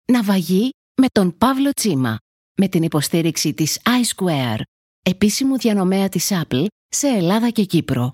Ναυαγή με τον Παύλο Τσίμα, με την υποστήριξη της iSquare, επίσημου διανομέα της Apple σε Ελλάδα και Κύπρο.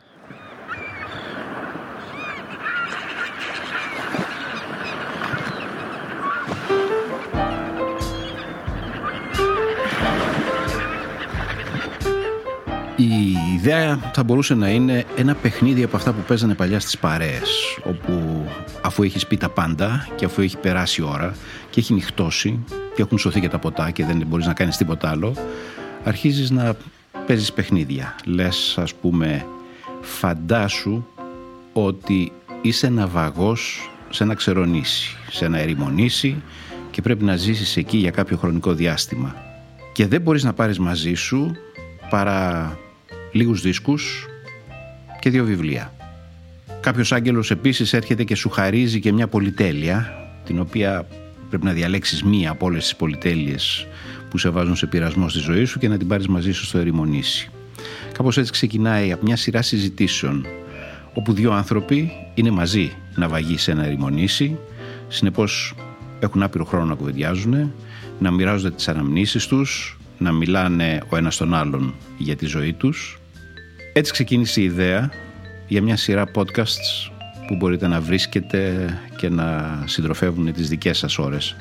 Η ιδέα θα μπορούσε να είναι ένα παιχνίδι από αυτά που παίζανε παλιά στις παρέες, όπου αφού έχεις πει τα πάντα και αφού έχει περάσει η ώρα και έχει νυχτώσει και έχουν σωθεί και τα ποτά και δεν μπορείς να κάνεις τίποτα άλλο, αρχίζεις να παίζεις παιχνίδια. Λες, ας πούμε, φαντάσου ότι είσαι ναυαγός σε ένα ξερονήσι, σε ένα ερημονήσι και πρέπει να ζήσεις εκεί για κάποιο χρονικό διάστημα και δεν μπορείς να πάρεις μαζί σου παρά λίγους δίσκους και 2 βιβλία. Κάποιος άγγελος επίσης έρχεται και σου χαρίζει και μια πολυτέλεια, την οποία πρέπει να διαλέξεις μία από όλες τις πολυτέλειες που σε βάζουν σε πειρασμό στη ζωή σου και να την πάρεις μαζί σου στο ερημονήσι. Κάπως έτσι ξεκινάει από μια σειρά συζητήσεων, όπου 2 άνθρωποι είναι μαζί ναυαγοί σε ένα ερημονήσι, συνεπώς έχουν άπειρο χρόνο να κουβεντιάζουν, να μοιράζονται τις αναμνήσεις τους, να μιλάνε ο ένας τον άλλον για τη ζωή τους. Έτσι ξεκίνησε η ιδέα για μια σειρά podcasts που μπορείτε να βρίσκετε και να συντροφεύουν τις δικές σας ώρες.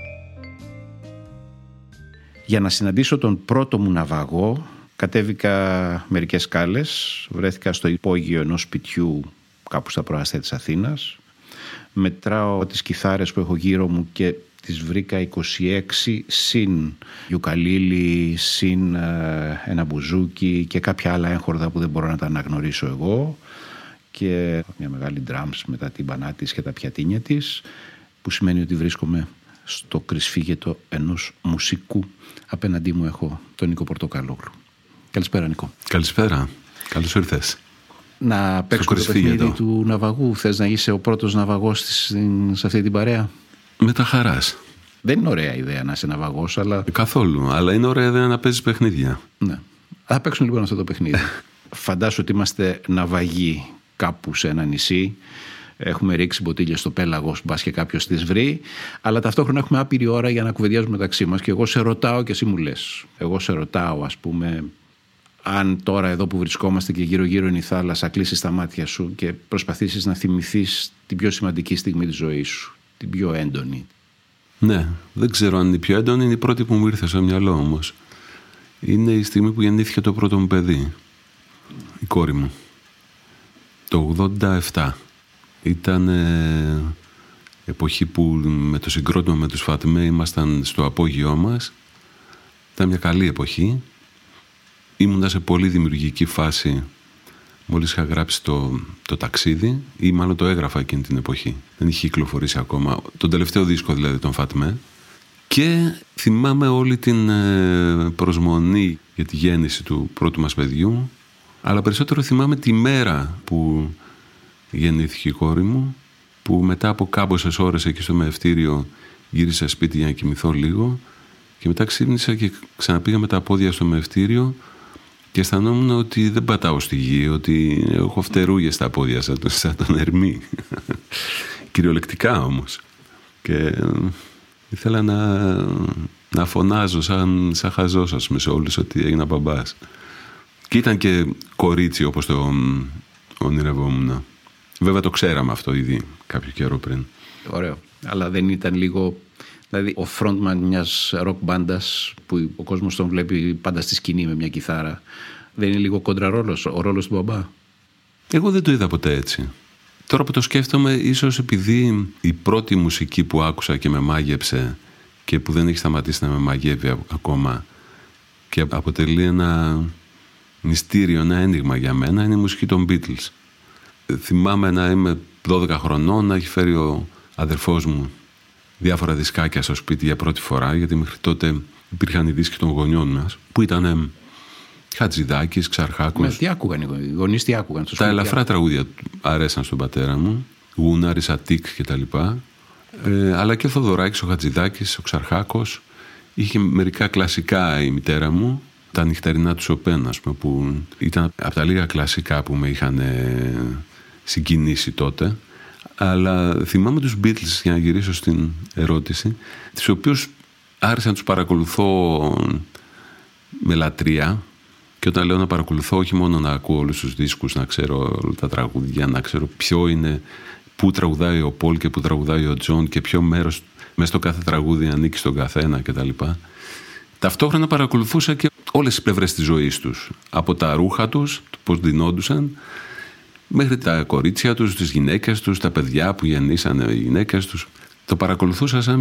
Για να συναντήσω τον πρώτο μου ναυαγό κατέβηκα μερικές σκάλες, βρέθηκα στο υπόγειο ενός σπιτιού κάπου στα προάστια της Αθήνας. Μετράω τις κιθάρες που έχω γύρω μου και τις βρήκα 26 συν γιουκαλίλι, συν ένα μπουζούκι και κάποια άλλα έγχορδα που δεν μπορώ να τα αναγνωρίσω εγώ και μια μεγάλη drums με τα τύμπανά της και τα πιατίνια της, που σημαίνει ότι βρίσκομαι στο κρυσφύγετο ενός μουσικού. Απέναντί μου έχω τον Νίκο Πορτοκαλόγλου. Καλησπέρα, Νίκο. Καλησπέρα. Καλώς ήρθες. Να παίξουμε το παιχνίδι του ναυαγού. Θες να είσαι ο πρώτος ναυαγός σε αυτή την παρέα? Με τα χαράς. Δεν είναι ωραία ιδέα να είσαι ναυαγός, αλλά... Καθόλου, αλλά είναι ωραία ιδέα να παίζεις παιχνίδια. Ναι. Θα παίξουμε λοιπόν αυτό το παιχνίδι. Φαντάσου ότι είμαστε ναυαγοί κάπου σε ένα νησί. Έχουμε ρίξει μποτίλιες στο πέλαγος, μπας και κάποιος τις βρει, αλλά ταυτόχρονα έχουμε άπειρη ώρα για να κουβεντιάζουμε μεταξύ μας και εγώ σε ρωτάω και εσύ μου λες. Εγώ σε ρωτάω, ας πούμε, αν τώρα εδώ που βρισκόμαστε και γύρω-γύρω είναι η θάλασσα, κλείσεις τα μάτια σου και προσπαθήσεις να θυμηθείς την πιο σημαντική στιγμή της ζωής σου, την πιο έντονη. Ναι, δεν ξέρω αν είναι η πιο έντονη, είναι η πρώτη που μου ήρθε στο μυαλό όμως. Είναι η στιγμή που γεννήθηκε το πρώτο μου παιδί, η κόρη μου. Το 87. Ήταν εποχή που με το συγκρότημα με τους Φατμέ ήμασταν στο απόγειό μας. Ήταν μια καλή εποχή. Ήμουνα σε πολύ δημιουργική φάση μόλις είχα γράψει το ταξίδι, ή μάλλον το έγραφα εκείνη την εποχή. Δεν είχε κυκλοφορήσει ακόμα. Τον τελευταίο δίσκο δηλαδή, τον Φατμέ. Και θυμάμαι όλη την προσμονή για τη γέννηση του πρώτου μας παιδιού, αλλά περισσότερο θυμάμαι τη μέρα που γεννήθηκε η κόρη μου, που μετά από κάμποσες ώρες εκεί στο μεευτήριο γύρισα σπίτι για να κοιμηθώ λίγο και μετά ξύπνησα και ξαναπήγα με τα πόδια στο μεευτήριο και αισθανόμουν ότι δεν πατάω στη γη, ότι έχω φτερούγες στα πόδια σαν τον Ερμή. Κυριολεκτικά όμως. Και ήθελα να φωνάζω σαν χαζός, ας πούμε, σε όλους ότι έγινα μπαμπάς. Και ήταν και κορίτσι όπως το ονειρευόμουν. Βέβαια το ξέραμε αυτό ήδη κάποιο καιρό πριν. Ωραίο. Αλλά δεν ήταν λίγο... Δηλαδή ο frontman μιας rock μπάντας που ο κόσμος τον βλέπει πάντα στη σκηνή με μια κιθάρα, δεν είναι λίγο κοντραρόλος ο ρόλος του μπαμπά? Εγώ δεν το είδα ποτέ έτσι. Τώρα που το σκέφτομαι, ίσως επειδή η πρώτη μουσική που άκουσα και με μάγεψε και που δεν έχει σταματήσει να με μαγεύει ακόμα και αποτελεί ένα μυστήριο, ένα ένιγμα για μένα, είναι η μουσική των Beatles. Θυμάμαι να είμαι 12 χρονών, να έχει φέρει ο αδερφός μου διάφορα δισκάκια στο σπίτι για πρώτη φορά, γιατί μέχρι τότε υπήρχαν οι δίσκοι των γονιών μας, που ήταν Χατζηδάκης, Ξαρχάκος. Τι άκουγαν οι γονείς, τι άκουγαν στο σπίτι? Τα ελαφρά τραγούδια αρέσαν στον πατέρα μου, Γούναρης, Αττικ κτλ. Αλλά και ο Θοδωράκης, ο Χατζηδάκης, ο Ξαρχάκος. Είχε μερικά κλασικά η μητέρα μου, τα νυχτερινά του Σοπέν, ας πούμε, που ήταν από τα λίγα κλασικά που με είχαν συγκινήσει τότε. Αλλά θυμάμαι τους Beatles, για να γυρίσω στην ερώτηση, τους οποίους άρχισα να τους παρακολουθώ με λατρεία. Και όταν λέω να παρακολουθώ, όχι μόνο να ακούω όλους τους δίσκους, να ξέρω όλα τα τραγούδια, να ξέρω ποιο είναι, πού τραγουδάει ο Πολ και πού τραγουδάει ο Τζον και ποιο μέρος μέσα στο κάθε τραγούδι ανήκει στον καθένα κτλ. Ταυτόχρονα παρακολουθούσα και όλες τις πλευρές της ζωής τους. Από τα ρούχα τους, πώς ντυνόντουσαν, μέχρι τα κορίτσια τους, τις γυναίκες τους, τα παιδιά που γεννήσανε οι γυναίκες τους. Το παρακολουθούσα σαν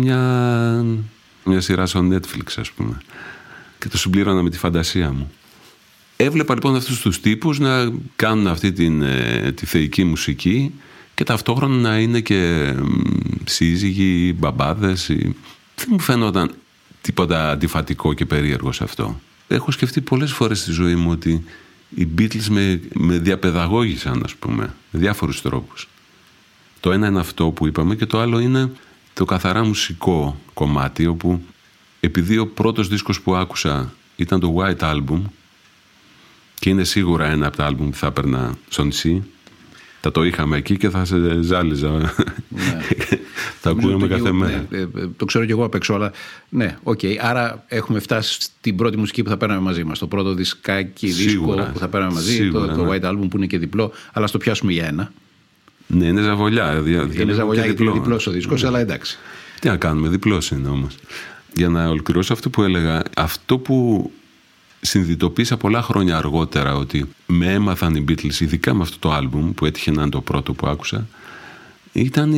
μια σειρά στο Netflix, ας πούμε. Και το συμπλήρωνα με τη φαντασία μου. Έβλεπα λοιπόν αυτούς τους τύπους να κάνουν αυτή τη θεϊκή μουσική και ταυτόχρονα να είναι και σύζυγοι, μπαμπάδες. Δεν μου φαίνονταν τίποτα αντιφατικό και περίεργο σε αυτό. Έχω σκεφτεί πολλές φορές στη ζωή μου ότι οι Beatles με διαπαιδαγώγησαν, ας πούμε, με διάφορους τρόπους. Το ένα είναι αυτό που είπαμε και το άλλο είναι το καθαρά μουσικό κομμάτι, όπου επειδή ο πρώτος δίσκος που άκουσα ήταν το White Album και είναι σίγουρα ένα από τα άλμπουμ που θα έπαιρνα στο νησί, θα το είχαμε εκεί και θα σε ζάλιζα. Ναι. Θα ακούγαμε κάθε μέρα. Το ξέρω κι εγώ απ' έξω, αλλά ναι, οκ. Άρα έχουμε φτάσει στην πρώτη μουσική που θα παίρναμε μαζί μας. Το πρώτο δισκάκι, δίσκο που θα παίρναμε μαζί, σίγουρα, το White Album που είναι και διπλό, αλλά στο πιάσουμε για ένα. Ναι, είναι ζαβολιά. Είναι ζαβολιά γιατί είναι διπλός ο δίσκος, αλλά εντάξει. Τι να κάνουμε, διπλός είναι όμως. Για να ολοκληρώσω αυτό που έλεγα, αυτό που συνειδητοποίησα πολλά χρόνια αργότερα ότι με έμαθαν οι Beatles, ειδικά με αυτό το άλμπουμ που έτυχε να είναι το πρώτο που άκουσα, ήταν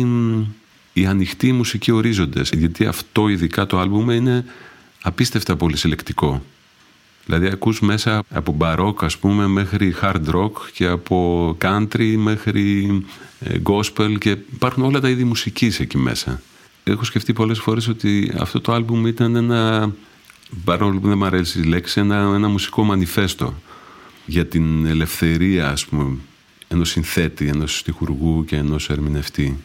οι ανοιχτοί μουσικοί ορίζοντες. Γιατί αυτό ειδικά το άλμπουμ είναι απίστευτα πολυσελεκτικό. Δηλαδή ακούς μέσα από μπαρόκ, ας πούμε, μέχρι hard rock και από country μέχρι gospel και υπάρχουν όλα τα είδη μουσικής εκεί μέσα. Έχω σκεφτεί πολλές φορές ότι αυτό το άλμπουμ ήταν ένα, παρόλο που δεν μου αρέσει η λέξη, ένα μουσικό μανιφέστο για την ελευθερία, ας πούμε, ενός συνθέτη, ενός στιχουργού και ενός ερμηνευτή.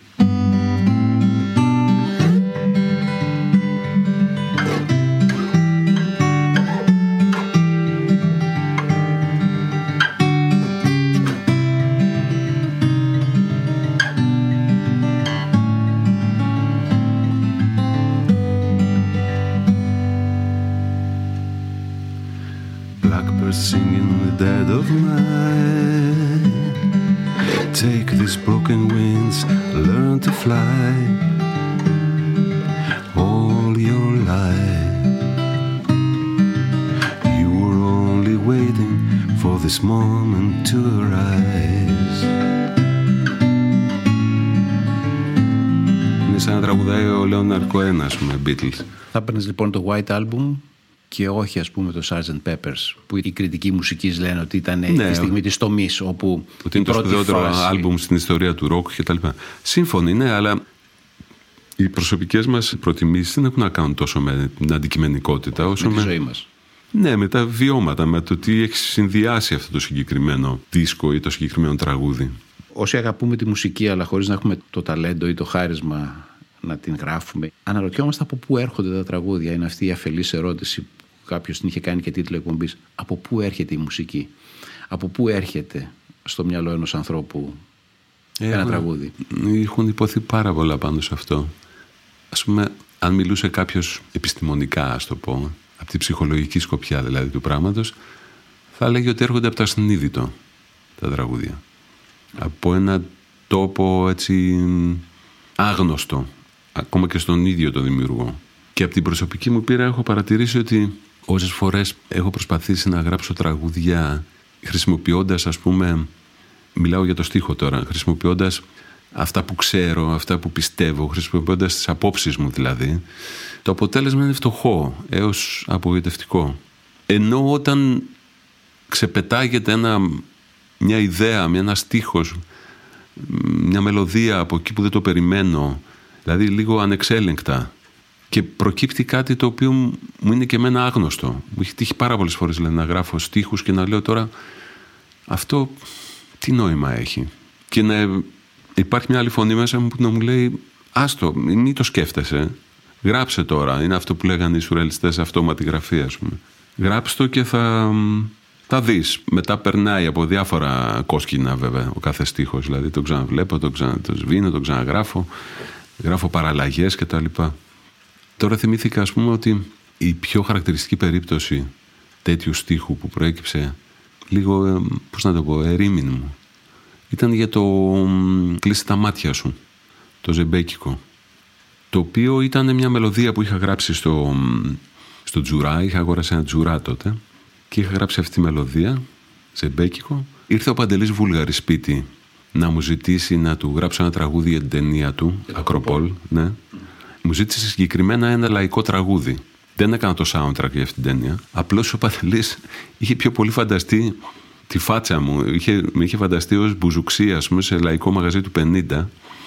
Singing in the dead of night. Take these broken wings, learn to fly all your life. You were only waiting for this moment to arise. Είναι σαν να τραγουδάει ο Λέοναρντ Κοέν, ας πούμε, Beatles. Θα παίρνεις λοιπόν το White Album και όχι, ας πούμε, το Sgt. Peppers, που οι κριτικοί μουσικής λένε ότι ήταν τη στιγμή της τομής, όπου ότι είναι το σπουδαιότερο άλμπουμ στην ιστορία του ροκ και τα λοιπά. Σύμφωνοι, ναι, αλλά οι προσωπικές μας προτιμήσεις δεν έχουν να κάνουν τόσο με την αντικειμενικότητα όσο με τη ζωή μας. Ναι, με τα βιώματα, με το τι έχει συνδυάσει αυτό το συγκεκριμένο δίσκο ή το συγκεκριμένο τραγούδι. Όσοι αγαπούμε τη μουσική, αλλά χωρίς να έχουμε το ταλέντο ή το χάρισμα να την γράφουμε, αναρωτιόμαστε από πού έρχονται τα τραγούδια. Είναι αυτή η αφελής ερώτηση που κάποιος την είχε κάνει και τίτλο εκπομπής. Από πού έρχεται η μουσική, από πού έρχεται στο μυαλό ενός ανθρώπου ένα τραγούδι. Έχουν υποθεί πάρα πολλά πάνω σε αυτό. Ας πούμε, αν μιλούσε κάποιος επιστημονικά, ας το πω, από τη ψυχολογική σκοπιά δηλαδή του πράγματος, θα έλεγε ότι έρχονται από το ασυνείδητο τα τραγούδια. Από ένα τόπο έτσι άγνωστο, ακόμα και στον ίδιο το δημιουργό. Και από την προσωπική μου πείρα έχω παρατηρήσει ότι όσες φορές έχω προσπαθήσει να γράψω τραγούδια χρησιμοποιώντας, ας πούμε, μιλάω για το στίχο τώρα, χρησιμοποιώντας αυτά που ξέρω, αυτά που πιστεύω, χρησιμοποιώντας τις απόψεις μου δηλαδή, το αποτέλεσμα είναι φτωχό έως απογοητευτικό. Ενώ όταν ξεπετάγεται μια ιδέα, ένα στίχος, μια μελωδία από εκεί που δεν το περιμένω, δηλαδή λίγο ανεξέλεγκτα, και προκύπτει κάτι το οποίο μου είναι και εμένα άγνωστο. Μου έχει τύχει πάρα πολλές φορές να γράφω στίχους και να λέω τώρα αυτό τι νόημα έχει, και να υπάρχει μια άλλη φωνή μέσα μου που να μου λέει άστο, μην το σκέφτεσαι, γράψε τώρα. Είναι αυτό που λέγανε οι σουρεαλιστές, αυτόματη γραφή, ας πούμε. Γράψτε το και θα Θα δεις. Μετά περνάει από διάφορα κόσκινα βέβαια ο κάθε στίχος. Δηλαδή το ξαναβλέπω, το σβήνω, το ξαναγράφω. Γράφω παραλλαγές κτλ. Τώρα θυμήθηκα, ας πούμε, ότι η πιο χαρακτηριστική περίπτωση τέτοιου στίχου που προέκυψε λίγο, πώς να το πω, ερήμην μου, ήταν για το «Κλείσε τα μάτια σου», το ζεμπέκικο, το οποίο ήταν μια μελωδία που είχα γράψει στο τζουρά. Είχα αγοράσει ένα τζουρά τότε και είχα γράψει αυτή τη μελωδία, ζεμπέκικο. Ήρθε ο Παντελής Βούλγαρης σπίτι να μου ζητήσει να του γράψω ένα τραγούδι για την ταινία του, Ακροπόλ, ναι. Μου ζήτησε συγκεκριμένα ένα λαϊκό τραγούδι. Δεν έκανα το soundtrack για αυτή την ταινία. Απλώς ο Παντελής είχε πιο πολύ φανταστεί τη φάτσα μου. Με είχε φανταστεί ως μπουζουξία, ας πούμε, σε λαϊκό μαγαζί του 50.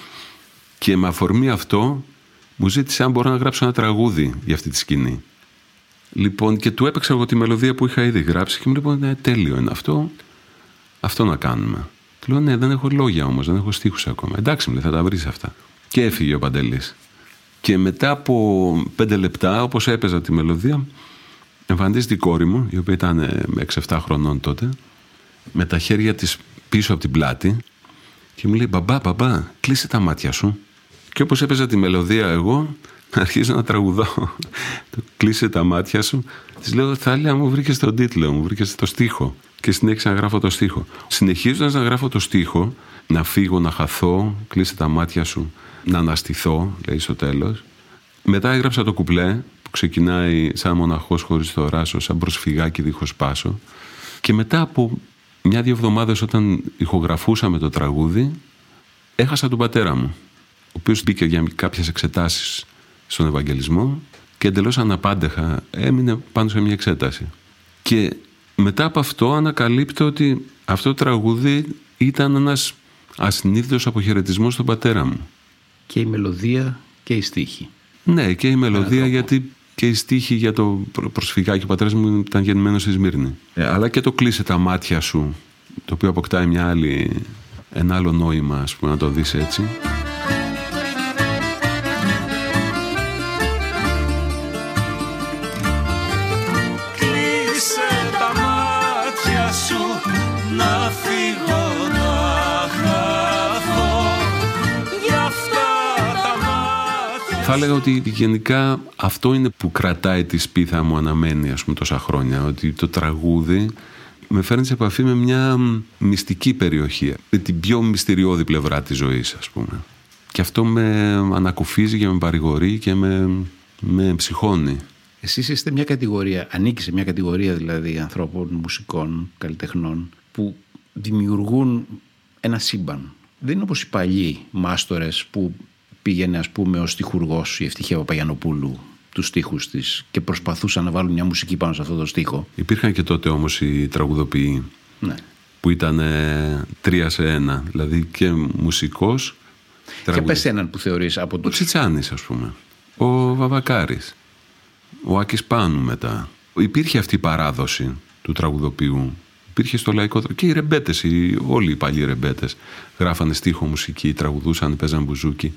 Και με αφορμή αυτό μου ζήτησε αν μπορώ να γράψω ένα τραγούδι για αυτή τη σκηνή. Λοιπόν, και του έπαιξα εγώ τη μελωδία που είχα ήδη γράψει και μου λέει: ναι, τέλειο είναι αυτό. Αυτό να κάνουμε. Του λέω: ναι, δεν έχω λόγια όμως, δεν έχω στίχους ακόμα. Εντάξει, μου λέει, θα τα βρεις αυτά. Και έφυγε ο Παντελής. Και μετά από 5 λεπτά, όπως έπαιζα τη μελωδία, εμφανίζεται η κόρη μου, η οποία ήταν 6-7 χρονών τότε, με τα χέρια της πίσω από την πλάτη, και μου λέει: μπαμπά, κλείσε τα μάτια σου. Και όπως έπαιζα τη μελωδία εγώ, αρχίζω να τραγουδώ. Το «Κλείσε τα μάτια σου». Της λέω: Θάλια, μου βρήκες τον τίτλο, μου βρήκες το στίχο. Και συνέχισα να γράφω το στίχο. Συνεχίζοντας να γράφω το στίχο, να φύγω, να χαθώ, κλείσε τα μάτια σου, να αναστηθώ, λέει στο τέλος. Μετά έγραψα το κουπλέ που ξεκινάει σαν μοναχός χωρίς θωράσω, σαν προσφυγάκι δίχως πάσο. Και μετά από 1-2 εβδομάδες, όταν ηχογραφούσαμε το τραγούδι, έχασα τον πατέρα μου, ο οποίος μπήκε για κάποιες εξετάσεις στον Ευαγγελισμό και εντελώς αναπάντεχα έμεινε πάνω σε μια εξέταση. Και μετά από αυτό ανακαλύπτω ότι αυτό το τραγούδι ήταν ένας ασυνείδητος αποχαιρετισμός στον πατέρα μου. Και η μελωδία και η στίχη. Ναι, και η μελωδία, γιατί και η στίχη για το προσφυγάκι. Ο πατέρας μου ήταν γεννημένος στη Σμύρνη. Αλλά και το «Κλείσε τα μάτια σου», το οποίο αποκτάει ένα άλλο νόημα, ας πούμε, να το δεις έτσι. Θα έλεγα ότι γενικά αυτό είναι που κρατάει τη σπίθα μου αναμένη, ας πούμε, τόσα χρόνια. Ότι το τραγούδι με φέρνει σε επαφή με μια μυστική περιοχή, την πιο μυστηριώδη πλευρά της ζωής, ας πούμε. Και αυτό με ανακουφίζει και με παρηγορεί και με ψυχώνει. Εσείς είστε μια κατηγορία, ανήκει σε μια κατηγορία δηλαδή ανθρώπων, μουσικών, καλλιτεχνών, που δημιουργούν ένα σύμπαν. Δεν είναι όπως οι παλιοί μάστορες που πήγαινε, ας πούμε, ο στιχουργός, η Ευτυχία Παπαγιανοπούλου, τους στίχους της και προσπαθούσαν να βάλουν μια μουσική πάνω σε αυτό το στίχο. Υπήρχαν και τότε όμως οι τραγουδοποιοί, ναι, που ήταν 3 σε 1, δηλαδή και μουσικός. Και πες έναν που θεωρείς από τους... Ο Τσιτσάνης, ας πούμε, ο Βαβακάρης, ο Άκης Πάνου μετά. Υπήρχε αυτή η παράδοση του τραγουδοποιού. Υπήρχε στο λαϊκό. Και οι ρεμπέτες, όλοι οι παλιοί ρεμπέτες, γράφανε στίχο, μουσική, τραγουδούσαν, παίζαν μπουζούκι.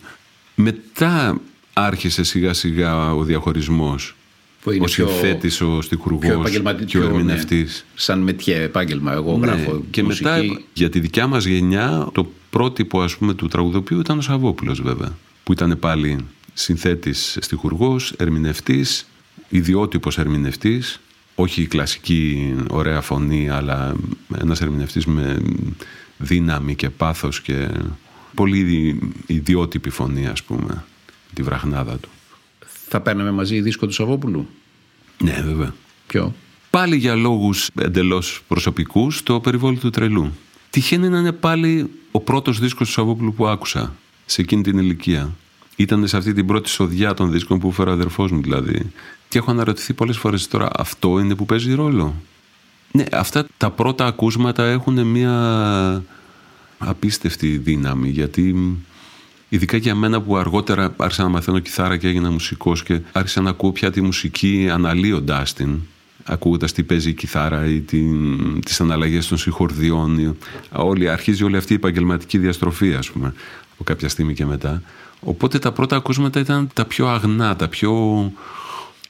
Μετά άρχισε σιγά σιγά ο διαχωρισμός. Ο συνθέτης, ο στιχουργός και ο ερμηνευτής. Ναι, σαν μετιέ επάγγελμα, εγώ γράφω και μουσική. Μετά για τη δικιά μας γενιά το πρότυπο, ας πούμε, του τραγουδοποιού ήταν ο Σαββόπουλος, βέβαια. Που ήταν πάλι συνθέτης, στιχουργός, ερμηνευτής, ιδιότυπος ερμηνευτής. Όχι η κλασική ωραία φωνή, αλλά ένας ερμηνευτής με δύναμη και πάθος και πολύ ιδιότυπη φωνή, ας πούμε, τη βραχνάδα του. Θα παίρναμε μαζί δίσκο του Σαββόπουλου? Ναι, βέβαια. Ποιο? Πάλι για λόγους εντελώς προσωπικούς, το Περιβόλι του Τρελού. Τυχαίνει να είναι πάλι ο πρώτος δίσκος του Σαββόπουλου που άκουσα σε εκείνη την ηλικία. Ήταν σε αυτή την πρώτη σοδιά των δίσκων που έφερε ο αδερφός μου, δηλαδή. Και έχω αναρωτηθεί πολλές φορές τώρα, αυτό είναι που παίζει ρόλο? Ναι, αυτά τα πρώτα ακούσματα έχουν μια απίστευτη δύναμη, γιατί ειδικά για μένα που αργότερα άρχισα να μαθαίνω κιθάρα και έγινα μουσικός και άρχισα να ακούω πια τη μουσική αναλύοντάς την, ακούγοντας τι παίζει η κιθάρα ή τις αναλλαγές των συγχορδιών. Αρχίζει όλη αυτή η επαγγελματική διαστροφή, ας πούμε, από κάποια στιγμή και μετά. Οπότε τα πρώτα ακούσματα ήταν τα πιο αγνά, τα πιο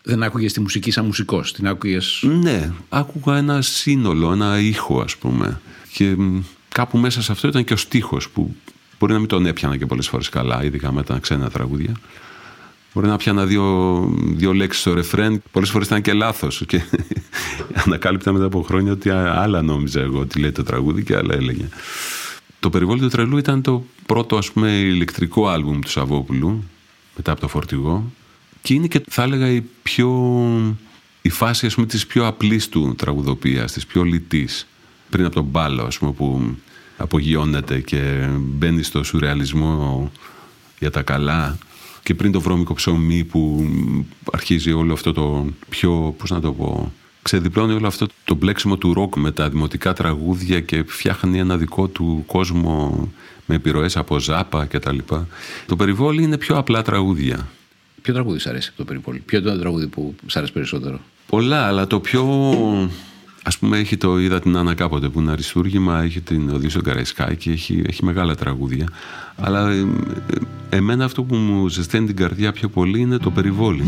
Δεν άκουγες τη μουσική σαν μουσικός, την άκουγες? Ναι, άκουγα ένα σύνολο, ένα ήχο ας πούμε. Και κάπου μέσα σε αυτό ήταν και ο στίχος που μπορεί να μην τον έπιανα και πολλές φορές καλά, ειδικά με τα ξένα τραγούδια. Μπορεί να πιάνα δύο λέξεις στο ρεφρέν, πολλές φορές ήταν και λάθος. Και ανακάλυπτα μετά από χρόνια ότι άλλα νόμιζα εγώ ότι λέει το τραγούδι και άλλα έλεγε. Το Περιβόλι του Τρελού ήταν το πρώτο ας πούμε ηλεκτρικό άλμπουμ του Σαββόπουλου, μετά από το Φορτηγό. Και είναι και θα έλεγα η φάση ας πούμε της πιο απλής του τραγουδοποιίας, της πιο λιτής. Πριν από τον μπάλο ας πούμε που απογειώνεται και μπαίνει στο σουρεαλισμό για τα καλά, και πριν το βρώμικο ψωμί που αρχίζει όλο αυτό το πιο, πώς να το πω, ξεδιπλώνει όλο αυτό το μπλέξιμο του ροκ με τα δημοτικά τραγούδια και φτιάχνει ένα δικό του κόσμο με επιρροές από Ζάπα και τα λοιπά. Το Περιβόλι είναι πιο απλά τραγούδια. Ποιο τραγούδι σ' αρέσει από το Περιβόλι? Ποιο είναι το τραγούδι που σ' αρέσει περισσότερο? Πολλά, αλλά το πιο... Ας πούμε έχει το «Είδα την Άννα κάποτε» που είναι αριστούργημα, έχει την «Οδύσσιο στον Καραϊσκάκη», έχει μεγάλα τραγούδια. Αλλά εμένα αυτό που μου ζεσταίνει την καρδιά πιο πολύ είναι το Περιβόλι.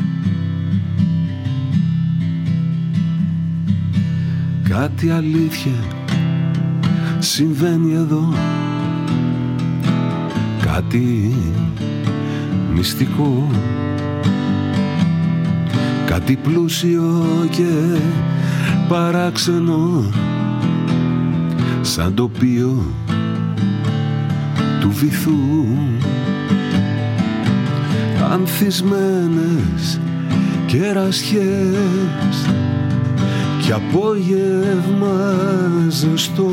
Κάτι αλήθεια συμβαίνει εδώ, κάτι μυστικό, κάτι πλούσιο και παράξενο, σαν τοπίο του βυθού. Ανθισμένες κερασιές κι απόγευμα ζεστό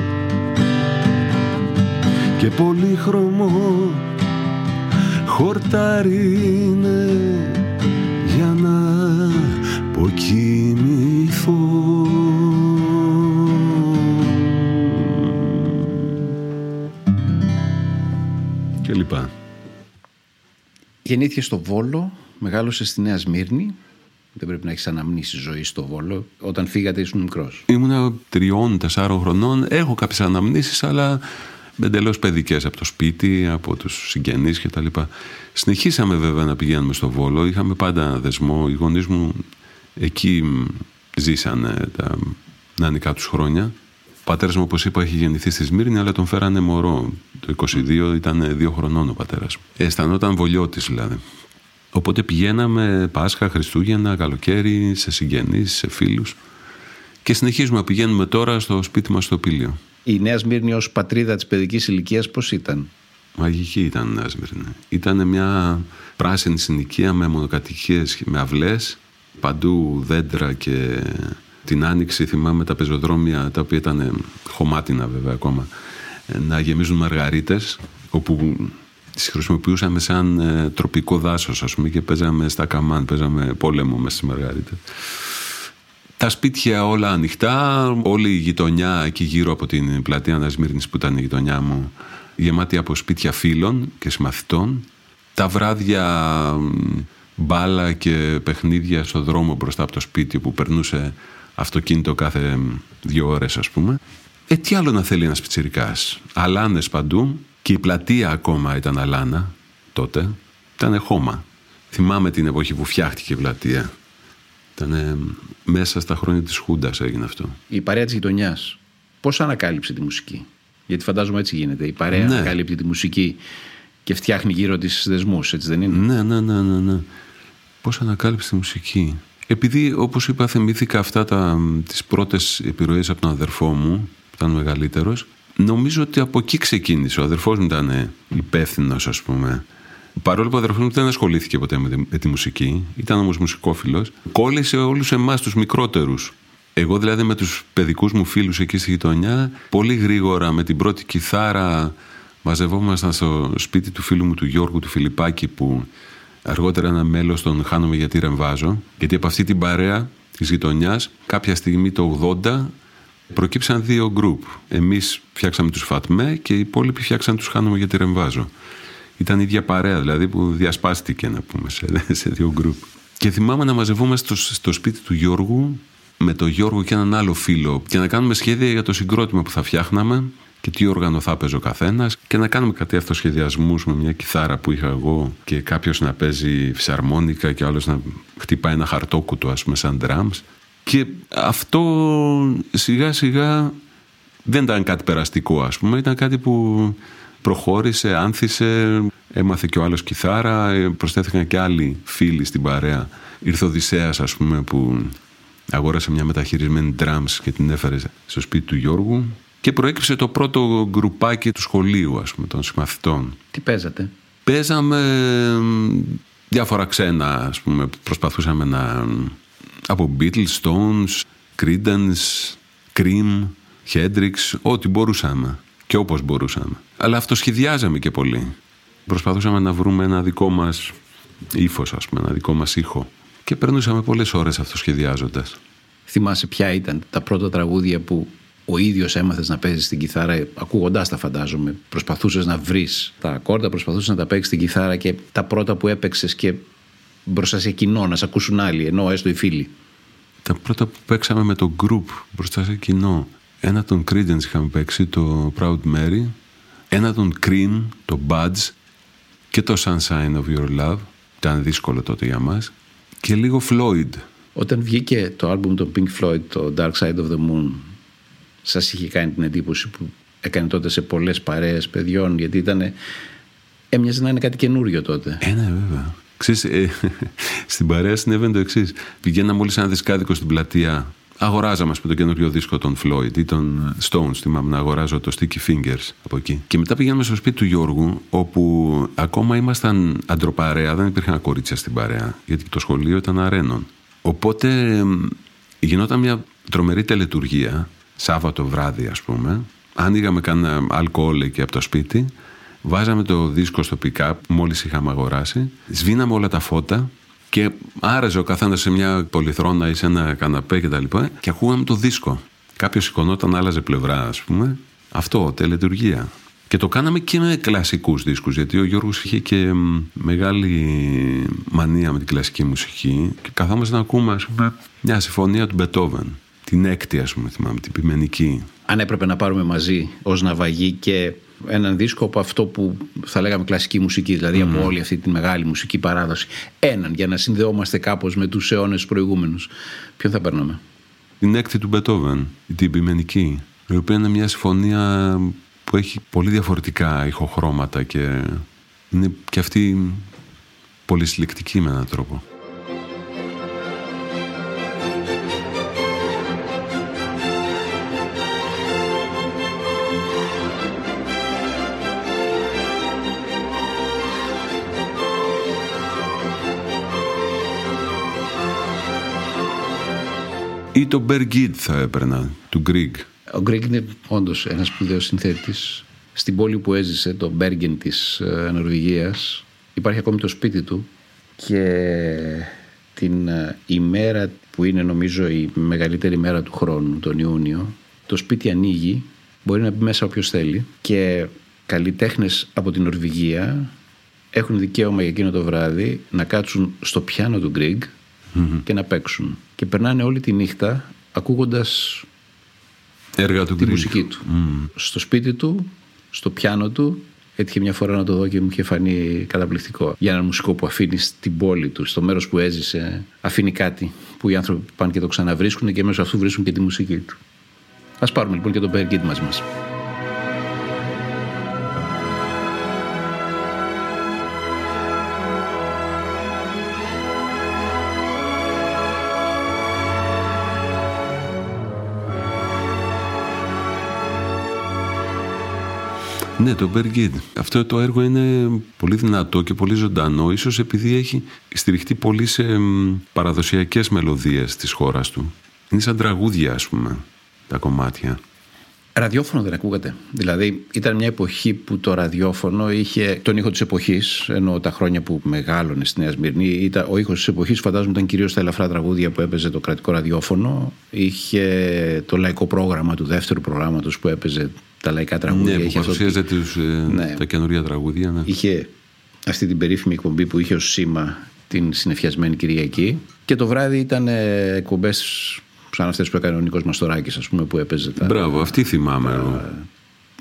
και πολύχρωμο χορτάρι είναι για να αποκοιμηθώ. Και λοιπά. Γεννήθηκε στο Βόλο, μεγάλωσε στη Νέα Σμύρνη. Δεν πρέπει να έχεις αναμνήσεις ζωή στο Βόλο. Όταν φύγατε ήσουν μικρός. Ήμουνα 3-4 χρονών. Έχω κάποιες αναμνήσεις, αλλά εντελώς παιδικές, από το σπίτι, από τους συγγενείς κτλ. Συνεχίσαμε βέβαια να πηγαίνουμε στο Βόλο. Είχαμε πάντα δεσμό. Οι γονείς μου εκεί ζήσανε τα νεανικά τους χρόνια. Ο πατέρας μου, όπως είπα, έχει γεννηθεί στη Σμύρνη, αλλά τον φέρανε μωρό. Το 22 ήταν 2 χρονών ο πατέρας μου. Αισθανόταν βολιώτης δηλαδή. Οπότε πηγαίναμε Πάσχα, Χριστούγεννα, καλοκαίρι, σε συγγενείς, σε φίλους. Και συνεχίζουμε να πηγαίνουμε τώρα στο σπίτι μας στο Πήλιο. Η Νέα Σμύρνη ως πατρίδα της παιδικής ηλικίας πώς ήταν? Μαγική ήταν η Νέα Σμύρνη. Ήταν μια πράσινη συνοικία με μονοκατοικίες, με αυλές, παντού δέντρα, και την Άνοιξη θυμάμαι τα πεζοδρόμια, τα οποία ήταν χωμάτινα βέβαια ακόμα, να γεμίζουν μαργαρίτες, όπου τις χρησιμοποιούσαμε σαν τροπικό δάσος ας πούμε, και παίζαμε στα καμάν, παίζαμε πόλεμο μέσα στις μαργαρίτες. Τα σπίτια όλα ανοιχτά, όλη η γειτονιά εκεί γύρω από την πλατεία Νέας Σμύρνης που ήταν η γειτονιά μου, γεμάτη από σπίτια φίλων και συμμαθητών. Τα βράδια μπάλα και παιχνίδια στο δρόμο μπροστά από το σπίτι που περνούσε αυτοκίνητο κάθε 2 ώρες ας πούμε. Τι άλλο να θέλει ένας πιτσιρικάς? Αλάνες παντού, και η πλατεία ακόμα ήταν αλάνα τότε. Ήταν χώμα. Θυμάμαι την εποχή που φτιάχτηκε η πλατεία. Ήταν μέσα στα χρόνια της Χούντας έγινε αυτό. Η παρέα της γειτονιάς πώς ανακάλυψε τη μουσική? Γιατί φαντάζομαι έτσι γίνεται. Η παρέα ανακάλυψε τη μουσική και φτιάχνει γύρω της δεσμούς, έτσι δεν είναι? Ναι. Πώς ανακάλυψε τη μουσική? Επειδή, όπως είπα, θυμήθηκα αυτά τις πρώτες επιρροές από τον αδερφό μου, που ήταν μεγαλύτερος. Νομίζω ότι από εκεί ξεκίνησε. Ο αδερφός μου ήταν υπεύθυνος, ας πούμε. Παρόλο που ο αδερφός μου δεν ασχολήθηκε ποτέ με τη μουσική, ήταν όμως μουσικόφιλος, κόλλησε όλους εμάς τους μικρότερους. Εγώ δηλαδή με τους παιδικούς μου φίλους εκεί στη γειτονιά, πολύ γρήγορα με την πρώτη κιθάρα μαζευόμασταν στο σπίτι του φίλου μου του Γιώργου του Φιλιππάκη, που αργότερα ένα μέλος των Χάνομαι γιατί ρεμβάζω. Γιατί από αυτή την παρέα της γειτονιάς, κάποια στιγμή το 80, προκύψαν 2 γκρουπ. Εμείς φτιάξαμε τους Φατμέ και οι υπόλοιποι φτιάξαν τους Χάνομαι γιατί ρεμβάζω. Ήταν η ίδια παρέα δηλαδή που διασπάστηκε, να πούμε, σε 2 γκρουπ. Και θυμάμαι να μαζευόμαστε στο σπίτι του Γιώργου με τον Γιώργο και έναν άλλο φίλο και να κάνουμε σχέδια για το συγκρότημα που θα φτιάχναμε και τι όργανο θα παίζει ο καθένας και να κάνουμε κάτι αυτοσχεδιασμούς με μια κιθάρα που είχα εγώ και κάποιος να παίζει φυσαρμόνικα και άλλος να χτυπάει ένα χαρτόκουτο, ας πούμε, σαν drums. Και αυτό σιγά σιγά δεν ήταν κάτι περαστικό, ας πούμε, ήταν κάτι που προχώρησε, άνθησε, έμαθε και ο άλλος κιθάρα, προσθέθηκαν και άλλοι φίλοι στην παρέα. Ήρθε ο Οδυσσέας, ας πούμε, που αγόρασε μια μεταχειρισμένη drums και την έφερε στο σπίτι του Γιώργου και προέκυψε το πρώτο γκρουπάκι του σχολείου, ας πούμε, των συμμαθητών. Τι παίζατε? Παίζαμε διάφορα ξένα, ας πούμε, προσπαθούσαμε να... από Beatles, Stones, Creedence, Cream, Hendrix, ό,τι μπορούσαμε και όπως μπορούσαμε. Αλλά αυτοσχεδιάζαμε και πολύ. Προσπαθούσαμε να βρούμε ένα δικό μας ύφος, ας πούμε, ένα δικό μας ήχο. Και περνούσαμε πολλές ώρες αυτοσχεδιάζοντας. Θυμάσαι ποια ήταν τα πρώτα τραγούδια που ο ίδιος έμαθες να παίζεις την κιθάρα, ακούγοντάς τα φαντάζομαι? Προσπαθούσες να βρεις τα ακόρτα, προσπαθούσες να τα παίξεις την κιθάρα και τα πρώτα που έπαιξες και μπροστά σε κοινό, να σε ακούσουν άλλοι, ενώ έστω οι φίλοι. Τα πρώτα που παίξαμε με το group μπροστά σε κοινό. Ένα των Creedence είχαμε παίξει, το Proud Mary. Ένα των Cream, το Buds. Και το Sunshine of Your Love. Ήταν δύσκολο τότε για μας. Και λίγο Floyd. Όταν βγήκε το άλμπουμ των Pink Floyd, το Dark Side of the Moon, σας είχε κάνει την εντύπωση που έκανε τότε σε πολλές παρέες παιδιών? Γιατί έμοιαζε να είναι κάτι καινούριο τότε. Ναι, βέβαια. Ξέρεις, στην παρέα συνέβαινε το εξής. Πηγαίναμε όλοι σε ένα δισκάδικο στην πλατεία. Αγοράζαμε, ας πούμε, το καινούριο δίσκο των Floyd ή των Stones. Θυμάμαι να αγοράζω το Sticky Fingers από εκεί. Και μετά πηγαίναμε στο σπίτι του Γιώργου, όπου ακόμα ήμασταν αντροπαρέα, δεν υπήρχαν κορίτσια στην παρέα, γιατί το σχολείο ήταν αρένων. Οπότε γινόταν μια τρομερή τελετουργία, Σάββατο βράδυ, ας πούμε. Άνοιγαμε κανένα αλκοόλ εκεί από το σπίτι, βάζαμε το δίσκο στο pick-up, μόλις είχαμε αγοράσει, σβήναμε όλα τα φώτα. Και άρεζε ο καθένας σε μια πολυθρόνα ή σε ένα καναπέ κτλ. Και ακούγαμε το δίσκο. Κάποιος σηκωνόταν, άλλαζε πλευρά, ας πούμε. Αυτό, τελετουργία. Και το κάναμε και με κλασικούς δίσκους, γιατί ο Γιώργος είχε και μεγάλη μανία με την κλασική μουσική. Και καθόμαστε να ακούμε, ας πούμε, μια συμφωνία του Μπετόβεν. Την έκτη, ας πούμε, θυμάμαι, την ποιμενική. Αν έπρεπε να πάρουμε μαζί ως ναυαγή και έναν δίσκο από αυτό που θα λέγαμε κλασική μουσική, δηλαδή από όλη αυτή τη μεγάλη μουσική παράδοση, έναν για να συνδεόμαστε κάπως με τους αιώνες προηγούμενους, ποιον θα παίρναμε? Την έκτη του Μπετόβεν, την ποιμενική, η οποία είναι μια συμφωνία που έχει πολύ διαφορετικά ηχοχρώματα και είναι και αυτή πολύ συλλεκτική με έναν τρόπο. Ή το Bergid θα έπαιρνα, του Grieg. Ο Grieg είναι όντως ένας σπουδαίος συνθέτης. Στην πόλη που έζησε, το Bergen της Νορβηγίας, υπάρχει ακόμη το σπίτι του και την ημέρα που είναι νομίζω η μεγαλύτερη μέρα του χρόνου, τον Ιούνιο, το σπίτι ανοίγει, μπορεί να μπει μέσα όποιος θέλει και καλλιτέχνες από την Νορβηγία έχουν δικαίωμα για εκείνο το βράδυ να κάτσουν στο πιάνο του Grieg και να παίξουν. Και περνάνε όλη τη νύχτα ακούγοντας έργα του τη μουσική του. Στο σπίτι του, στο πιάνο του. Έτυχε μια φορά να το δω και μου είχε φανεί καταπληκτικό. Για έναν μουσικό που αφήνει στην πόλη του, στο μέρος που έζησε, αφήνει κάτι που οι άνθρωποι πάνε και το ξαναβρίσκουν και μέσω αυτού βρίσκουν και τη μουσική του. Ας πάρουμε λοιπόν και τον Bergid μαζί μας. Ναι, το Bergid. Αυτό το έργο είναι πολύ δυνατό και πολύ ζωντανό, ίσως επειδή έχει στηριχτεί πολύ σε παραδοσιακές μελωδίες της χώρας του. Είναι σαν τραγούδια, ας πούμε, τα κομμάτια. Ραδιόφωνο δεν ακούγατε? Δηλαδή ήταν μια εποχή που το ραδιόφωνο είχε τον ήχο της εποχής, ενώ τα χρόνια που μεγάλωνε στη Νέα Σμυρνή, ο ήχος της εποχής φαντάζομαι ήταν κυρίως τα ελαφρά τραγούδια που έπαιζε το κρατικό ραδιόφωνο. Είχε το λαϊκό πρόγραμμα του δεύτερου προγράμματος που έπαιζε τα λαϊκά τραγούδια. Ναι, που παρουσίαζε τα καινούργια τραγούδια. Ναι. Είχε αυτή την περίφημη εκπομπή που είχε ως σήμα την συνεφιασμένη Κυριακή. Και το βράδυ ήταν εκπομπές σαν αυτές που έκανε ο Νίκος Μαστοράκης, ας πούμε, που έπαιζε Μπράβο, αυτή θυμάμαι εγώ.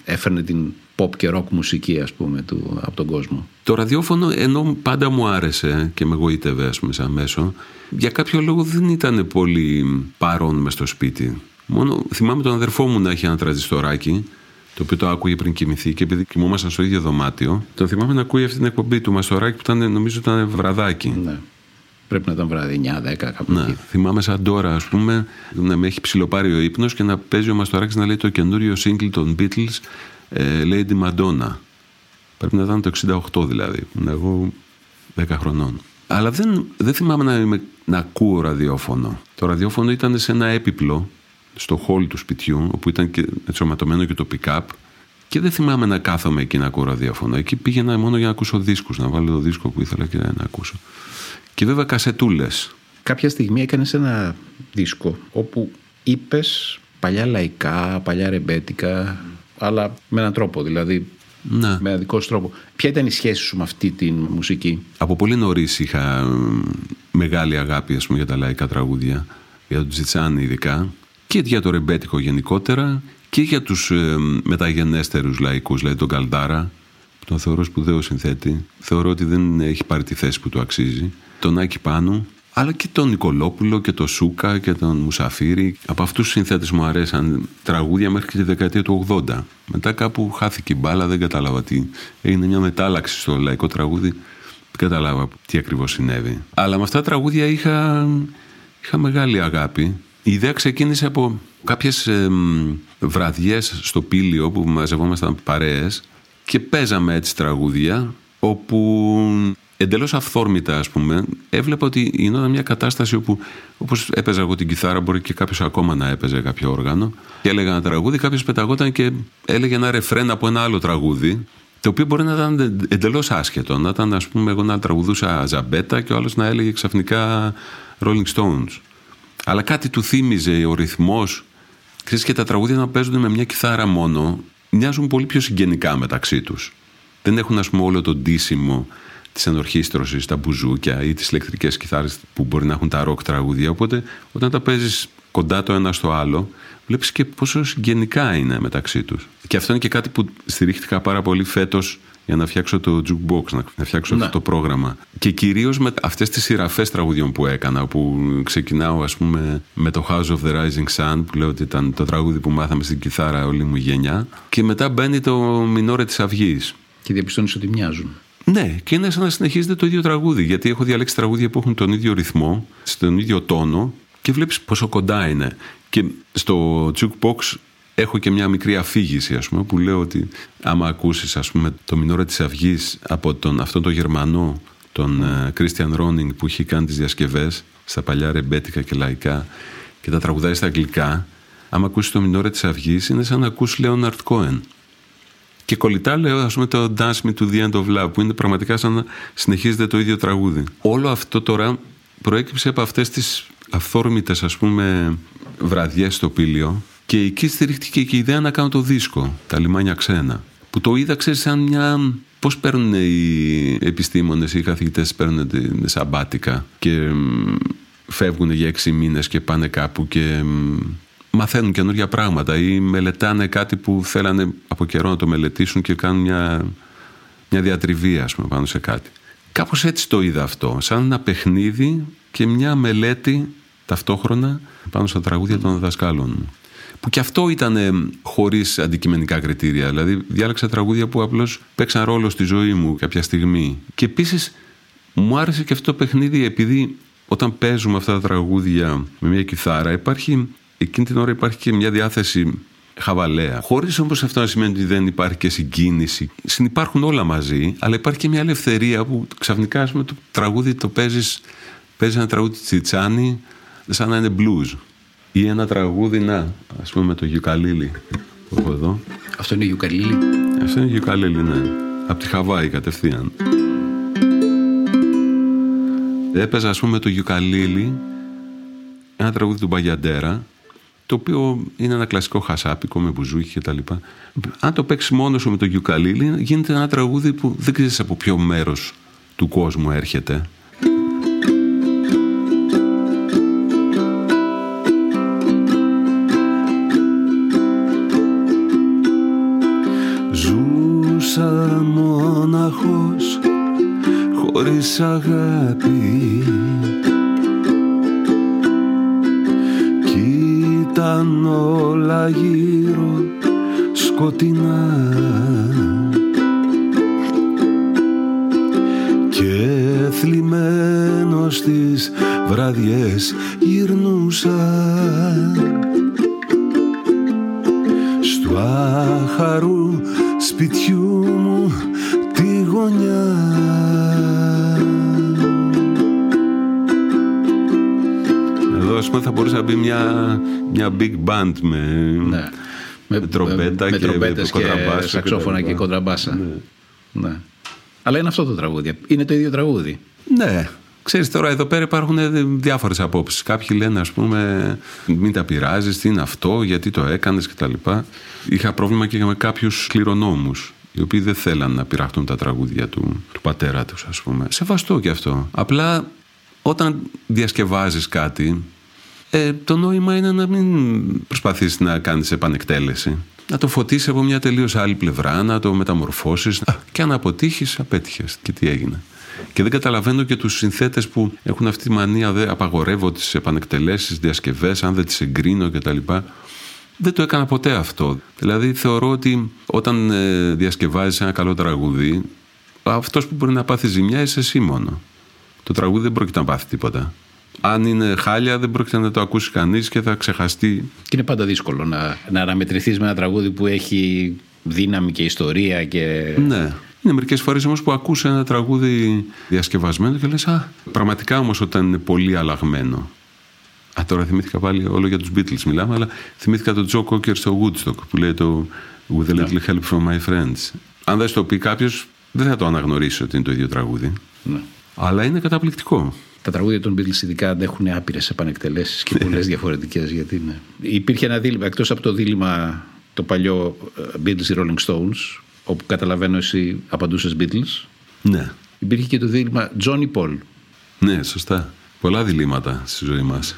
έφερνε την pop και rock μουσική, ας πούμε, από τον κόσμο. Το ραδιόφωνο, ενώ πάντα μου άρεσε και με γοήτευε, ας πούμε, σαν μέσο, για κάποιο λόγο δεν ήταν πολύ παρόν μες στο σπίτι. Μόνο θυμάμαι τον αδερφό μου να έχει ένα τρανζιστοράκι, το οποίο το άκουγε πριν κοιμηθεί, και επειδή κοιμόμασταν στο ίδιο δωμάτιο, τον θυμάμαι να ακούει αυτή την εκπομπή του Μαστοράκι που νομίζω ήταν βραδάκι. Ναι. Πρέπει να ήταν βράδυ 9-10 κάπου. Ναι. Θυμάμαι σαν τώρα, ας πούμε, να με έχει ψιλοπάρει ο ύπνος και να παίζει ο Μαστοράκης να λέει το καινούριο single των Beatles, Lady Madonna. Πρέπει να ήταν το 68 δηλαδή. Ήμουν εγώ 10 χρονών. Αλλά δεν θυμάμαι να ακούω ραδιόφωνο. Το ραδιόφωνο ήταν σε ένα έπιπλο στο hall του σπιτιού, όπου ήταν και ενσωματωμένο και το pick-up, και δεν θυμάμαι να κάθομαι εκεί να ακούω ραδιόφωνο. Εκεί πήγαινα μόνο για να ακούσω δίσκους, να βάλω το δίσκο που ήθελα και να ακούσω. Και βέβαια κασετούλες. Κάποια στιγμή έκανες ένα δίσκο όπου είπες παλιά λαϊκά, παλιά ρεμπέτικα, αλλά με έναν τρόπο, δηλαδή με ένα δικό σου τρόπο. Ποια ήταν η σχέση σου με αυτή τη μουσική? Από πολύ νωρίς είχα μεγάλη αγάπη, ας πούμε, για τα λαϊκά τραγούδια, για τον Τζιτσάνι ειδικά, και για το ρεμπέτικο γενικότερα, και για τους μεταγενέστερους λαϊκούς, δηλαδή τον Καλντάρα, που τον θεωρώ σπουδαίο συνθέτη. Θεωρώ ότι δεν έχει πάρει τη θέση που του αξίζει. Τον Άκη Πάνου, αλλά και τον Νικολόπουλο και τον Σούκα και τον Μουσαφίρη. Από αυτούς τους συνθέτες μου αρέσαν τραγούδια μέχρι και τη δεκαετία του 80. Μετά κάπου χάθηκε η μπάλα, δεν κατάλαβα τι. Έγινε μια μετάλλαξη στο λαϊκό τραγούδι. Δεν κατάλαβα τι ακριβώς συνέβη. Αλλά με αυτά τα τραγούδια είχα μεγάλη αγάπη. Η ιδέα ξεκίνησε από κάποιες βραδιές στο Πήλιο που μαζευόμασταν παρέες και παίζαμε έτσι τραγούδια, όπου εντελώς αυθόρμητα, ας πούμε, έβλεπα ότι γινόταν μια κατάσταση όπου, όπως έπαιζα εγώ την κιθάρα, μπορεί και κάποιος ακόμα να έπαιζε κάποιο όργανο, και έλεγα ένα τραγούδι, κάποιος πεταγόταν και έλεγε ένα ρεφρέν από ένα άλλο τραγούδι, το οποίο μπορεί να ήταν εντελώς άσχετο. Να ήταν, ας πούμε, εγώ να τραγουδούσα Ζαμπέτα και ο άλλος να έλεγε ξαφνικά Rolling Stones. Αλλά κάτι του θύμιζε ο ρυθμός. Ξέρεις, και τα τραγούδια να παίζονται με μια κιθάρα μόνο μοιάζουν πολύ πιο συγγενικά μεταξύ τους. Δεν έχουν, ας πούμε, όλο το ντύσιμο της ενορχήστρωσης, τα μπουζούκια ή τις ηλεκτρικές κιθάρες που μπορεί να έχουν τα ροκ τραγούδια. Οπότε όταν τα παίζεις κοντά το ένα στο άλλο, βλέπεις και πόσο συγγενικά είναι μεταξύ τους. Και αυτό είναι και κάτι που στηρίχτηκα πάρα πολύ φέτος για να φτιάξω το jukebox, να φτιάξω αυτό το πρόγραμμα. Και κυρίως με αυτές τις σειραφές τραγουδιών που έκανα, που ξεκινάω, ας πούμε, με το House of the Rising Sun, που λέω ότι ήταν το τραγούδι που μάθαμε στην κιθάρα όλη μου η γενιά, και μετά μπαίνει το Μινόρε της Αυγής. Και διαπιστώνεις ότι μοιάζουν. Ναι, και είναι σαν να συνεχίζεται το ίδιο τραγούδι, γιατί έχω διαλέξει τραγούδια που έχουν τον ίδιο ρυθμό, στον ίδιο τόνο, και βλέπεις πόσο κοντά είναι. Και στο jukebox έχω και μια μικρή αφήγηση, ας πούμε, που λέω ότι άμα ακούσεις, ας πούμε, το Μινόρε της Αυγής από αυτόν τον Γερμανό, τον Christian Ronning, που έχει κάνει τις διασκευές στα παλιά ρεμπέτικα και λαϊκά και τα τραγουδάει στα αγγλικά, άμα ακούσεις το Μινόρε της Αυγής είναι σαν να ακούσεις Leonard Cohen. Και κολλητά λέω, ας πούμε, το Dance Me to the End of Love, που είναι πραγματικά σαν να συνεχίζεται το ίδιο τραγούδι. Όλο αυτό τώρα προέκυψε από αυτές τις αυθόρμητες, ας πούμε, βραδιές στο Πήλιο, και εκεί στηρίχτηκε και η ιδέα να κάνω το δίσκο, Τα Λιμάνια Ξένα, που το είδα, ξέρεις, σαν μια... Πώς παίρνουν οι επιστήμονες, οι καθηγητές παίρνουν σαμπάτικα και φεύγουν για 6 μήνες και πάνε κάπου και μαθαίνουν καινούργια πράγματα ή μελετάνε κάτι που θέλανε από καιρό να το μελετήσουν και κάνουν μια διατριβή, ας πούμε, πάνω σε κάτι. Κάπως έτσι το είδα αυτό, σαν ένα παιχνίδι και μια μελέτη ταυτόχρονα πάνω στα τραγούδια των δασκάλων μου. Που και αυτό ήταν χωρίς αντικειμενικά κριτήρια. Δηλαδή διάλεξα τραγούδια που απλώς παίξαν ρόλο στη ζωή μου κάποια στιγμή. Και επίσης μου άρεσε και αυτό το παιχνίδι, επειδή όταν παίζουμε αυτά τα τραγούδια με μια κιθάρα, εκείνη την ώρα υπάρχει και μια διάθεση χαβαλέα. Χωρίς όμως αυτό να σημαίνει ότι δεν υπάρχει και συγκίνηση. Συνυπάρχουν όλα μαζί, αλλά υπάρχει και μια ελευθερία που ξαφνικά, ας πούμε, το τραγούδι το παίζει ένα τραγούδι Τσιτσάνι σαν να είναι blues. Ή ένα τραγούδι, ας πούμε, με το γιουκαλίλι που έχω εδώ. Αυτό είναι γιουκαλίλι? Αυτό είναι γιουκαλίλι, ναι. Από τη Χαβάη κατευθείαν. Έπαιζα, ας πούμε, με το γιουκαλίλι ένα τραγούδι του Μπαγιαντέρα, το οποίο είναι ένα κλασικό χασάπικο με μπουζούκι και τα λοιπά. Αν το παίξεις μόνος σου με το γιουκαλίλι, γίνεται ένα τραγούδι που δεν ξέρεις από ποιο μέρος του κόσμου έρχεται. ζούσα μόναχος χωρίς αγάπη κι ήταν όλα γύρω σκοτεινά και θλιμμένος τις βραδιές γυρνούσα στου άχαρου σπιτιού μου τη γωνιά. Εδώ ας πούμε θα μπορούσε να μπει μια big band με τρομπέτα με και τρομπέτες και σαξόφωνα και κοντραμπάσα. Ναι. Αλλά είναι αυτό το τραγούδι. Είναι το ίδιο τραγούδι. Ναι. Ξέρεις, τώρα εδώ πέρα υπάρχουν διάφορες απόψεις. Κάποιοι λένε, ας πούμε, μην τα πειράζεις, τι είναι αυτό, γιατί το έκανες κτλ. Είχα πρόβλημα και με κάποιους κληρονόμους, οι οποίοι δεν θέλαν να πειραχτούν τα τραγούδια του πατέρα τους, ας πούμε. Σεβαστό και αυτό. Απλά όταν διασκευάζεις κάτι, το νόημα είναι να μην προσπαθείς να κάνεις επανεκτέλεση. Να το φωτίσεις από μια τελείως άλλη πλευρά, να το μεταμορφώσεις και αν αποτύχεις, απέτυχες. Και τι έγινε. Και δεν καταλαβαίνω και τους συνθέτες που έχουν αυτή τη μανία, απαγορεύω τις επανεκτελέσεις, διασκευές, αν δεν τις εγκρίνω κτλ. Δεν το έκανα ποτέ αυτό. Δηλαδή θεωρώ ότι όταν διασκευάζεις ένα καλό τραγούδι, αυτός που μπορεί να πάθει ζημιά είσαι εσύ μόνο. Το τραγούδι δεν πρόκειται να πάθει τίποτα. Αν είναι χάλια, δεν πρόκειται να το ακούσει κανείς και θα ξεχαστεί. Και είναι πάντα δύσκολο να αναμετρηθείς με ένα τραγούδι που έχει δύναμη και ιστορία. Και... Ναι. Είναι μερικές φορές όμως που ακούς ένα τραγούδι διασκευασμένο και λες, πραγματικά όμως όταν είναι πολύ αλλαγμένο. Τώρα θυμήθηκα πάλι, όλο για τους Beatles μιλάμε, αλλά θυμήθηκα τον Joe Cocker στο Woodstock που λέει το With a little help from my friends. Αν δεν στο πει κάποιος, δεν θα το αναγνωρίσει ότι είναι το ίδιο τραγούδι. Ναι. Αλλά είναι καταπληκτικό. Τα τραγούδια των Beatles ειδικά αντέχουν άπειρες επανεκτελέσεις και πολλές διαφορετικές. Γιατί ναι. Υπήρχε ένα δίλημμα, εκτός από το δίλημμα το παλιό Beatles ή Rolling Stones, όπου καταλαβαίνω εσύ απαντούσες Beatles. Ναι. Υπήρχε και το δίλημμα Johnny Paul. Ναι, σωστά. Πολλά διλήμματα στη ζωή μας.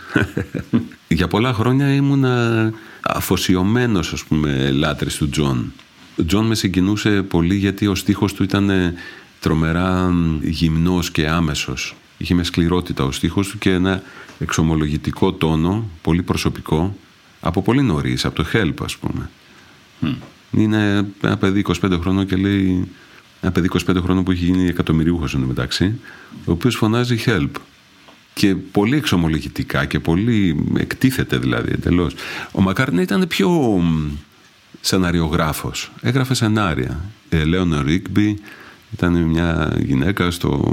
Για πολλά χρόνια ήμουν αφοσιωμένος, ας πούμε, λάτρης του Τζον. Ο Τζον με συγκινούσε πολύ γιατί ο στίχος του ήταν τρομερά γυμνός και άμεσος. Είχε μια σκληρότητα ο στίχος του και ένα εξομολογητικό τόνο, πολύ προσωπικό, από πολύ νωρίς, από το Help, ας πούμε. Είναι ένα παιδί 25 χρόνων και λέει, ένα παιδί 25 χρόνων που έχει γίνει εκατομμυριούχος εντωμεταξύ, ο οποίος φωνάζει Help. Και πολύ εξομολογητικά και πολύ εκτίθεται δηλαδή εντελώς. Ο Μακκάρτνεϊ ήταν πιο σεναριογράφος. Έγραφε σενάρια. Λέονορ Ρίκμπι ήταν μια γυναίκα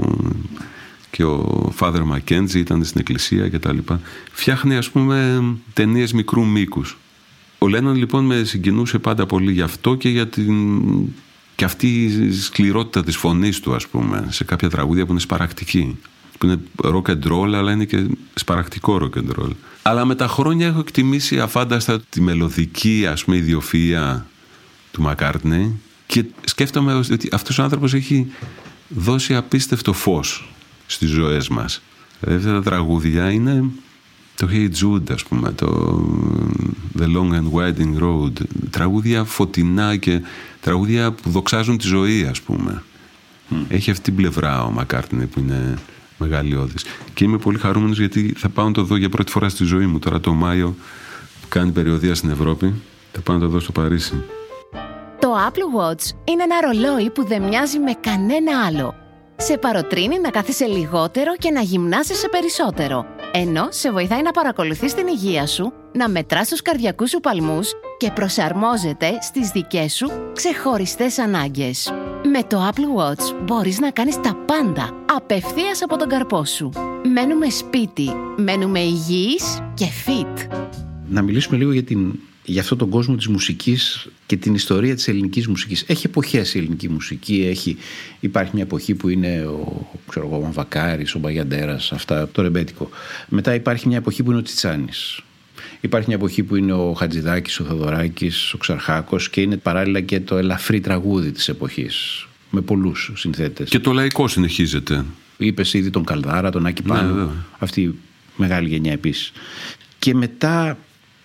και ο Father Mackenzie ήταν στην εκκλησία κτλ. Φτιάχνει, ας πούμε, ταινίες μικρού μήκους. Ο Λένον λοιπόν με συγκινούσε πάντα πολύ γι' αυτό και για και αυτή η σκληρότητα της φωνής του, ας πούμε, σε κάποια τραγούδια που είναι σπαρακτική. Που είναι rock and roll, αλλά είναι και σπαρακτικό rock and roll. Αλλά με τα χρόνια έχω εκτιμήσει αφάνταστα τη μελωδική, ας πούμε, ιδιοφυΐα του Μακκάρτνεϊ και σκέφτομαι ότι αυτός ο άνθρωπος έχει δώσει απίστευτο φως στις ζωές μας. Δηλαδή αυτά τα τραγούδια είναι το Hey Jude, ας πούμε, το The Long and Winding Road, τραγούδια φωτεινά και τραγούδια που δοξάζουν τη ζωή, ας πούμε. Έχει αυτή την πλευρά ο Μακκάρτνεϊ που είναι μεγαλειώδης. Και είμαι πολύ χαρούμενος γιατί θα πάω να το δω για πρώτη φορά στη ζωή μου. Τώρα το Μάιο που κάνει περιοδεία στην Ευρώπη, θα πάω να το δω στο Παρίσι. Το Apple Watch είναι ένα ρολόι που δεν μοιάζει με κανένα άλλο. Σε παροτρύνει να κάθεσαι λιγότερο και να γυμνάσεσαι περισσότερο. Ενώ σε βοηθάει να παρακολουθείς την υγεία σου, να μετράς τους καρδιακούς σου παλμούς και προσαρμόζεται στις δικές σου ξεχωριστές ανάγκες. Με το Apple Watch μπορείς να κάνεις τα πάντα απευθείας από τον καρπό σου. Μένουμε σπίτι, μένουμε υγιείς και fit. Να μιλήσουμε λίγο για αυτόν τον κόσμο της μουσικής και την ιστορία της ελληνικής μουσικής. Έχει εποχές η ελληνική μουσική. Υπάρχει μια εποχή που είναι ο Βακάρης, ο Μπαγιαντέρας, αυτά, το ρεμπέτικο. Μετά υπάρχει μια εποχή που είναι ο Τσιτσάνης. Υπάρχει μια εποχή που είναι ο Χατζηδάκης, ο Θοδωράκης, ο Ξαρχάκος και είναι παράλληλα και το ελαφρύ τραγούδι της εποχής. Με πολλούς συνθέτες. Και το λαϊκό συνεχίζεται. Είπες ήδη τον Καλδάρα, τον Άκη Πάνο. Αυτή η μεγάλη γενιά επίσης. Και μετά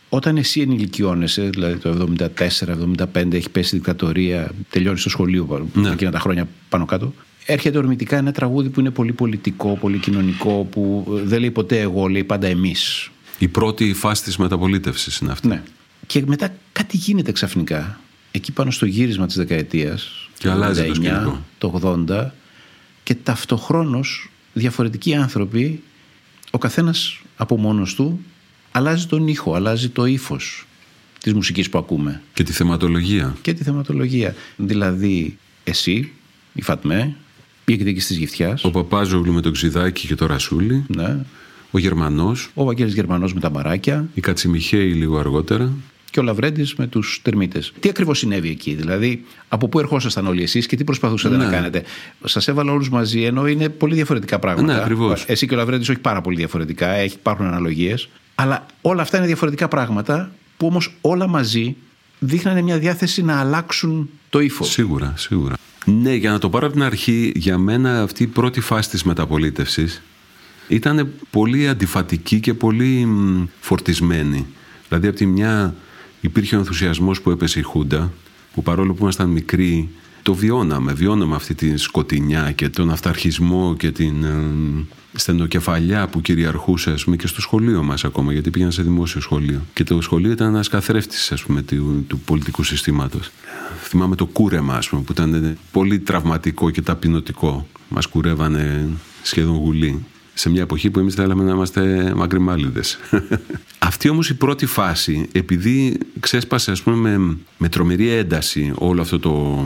Όταν εσύ ενηλικιώνεσαι, δηλαδή το 74-75, έχει πέσει η δικτατορία, τελειώνει το σχολείο, εκείνα τα χρόνια πάνω κάτω, έρχεται ορμητικά ένα τραγούδι που είναι πολύ πολιτικό, πολύ κοινωνικό, που δεν λέει ποτέ εγώ, λέει πάντα εμείς. Η πρώτη φάση της μεταπολίτευσης είναι αυτή. Ναι. Και μετά κάτι γίνεται ξαφνικά, εκεί πάνω στο γύρισμα της δεκαετίας, και αλλάζει το σκηνικό. Το 80, και ταυτοχρόνως διαφορετικοί άνθρωποι, ο καθένας από μόνος του, αλλάζει τον ήχο, αλλάζει το ύφος της μουσικής που ακούμε. Και τη θεματολογία. Δηλαδή, εσύ, η Φατμέ, η εκδίκηση της Γυφτιάς. Ο Παπάζογλου με το Ξιδάκι και το Ρασούλι. Ναι. Ο Γερμανός. Ο Βαγγέλης Γερμανός με τα μπαράκια. Η Κατσιμιχαίη λίγο αργότερα. Και ο Λαβρέντης με τους Τερμίτες. Τι ακριβώς συνέβη εκεί, δηλαδή, από πού ερχόσασταν όλοι εσείς και τι προσπαθούσατε να κάνετε? Σας έβαλα όλους μαζί, ενώ είναι πολύ διαφορετικά πράγματα. Ναι, ακριβώς. Εσύ και ο Λαβρέντης όχι πάρα πολύ διαφορετικά, υπάρχουν αναλογίες. Αλλά όλα αυτά είναι διαφορετικά πράγματα, που όμως όλα μαζί δείχνανε μια διάθεση να αλλάξουν το ύφος. Σίγουρα. Ναι, για να το πάρω από την αρχή, για μένα αυτή η πρώτη φάση της μεταπολίτευσης ήταν πολύ αντιφατική και πολύ φορτισμένη. Δηλαδή, από τη μια υπήρχε ο ενθουσιασμός που έπεσε η Χούντα, που παρόλο που ήμασταν μικροί, το βιώναμε αυτή τη σκοτεινιά και τον αυταρχισμό και την στενοκεφαλιά που κυριαρχούσε, ας πούμε, και στο σχολείο μας ακόμα, γιατί πήγαινα σε δημόσιο σχολείο. Και το σχολείο ήταν ένας καθρέφτης, ας πούμε, του πολιτικού συστήματος. Θυμάμαι το κούρεμα, ας πούμε, που ήταν πολύ τραυματικό και ταπεινωτικό. Μας κουρεύανε σχεδόν γουλή. Σε μια εποχή που εμείς θέλαμε να είμαστε μαγκριμάλιδες. Αυτή όμως η πρώτη φάση, επειδή ξέσπασε, ας πούμε, με τρομερή ένταση όλο αυτό το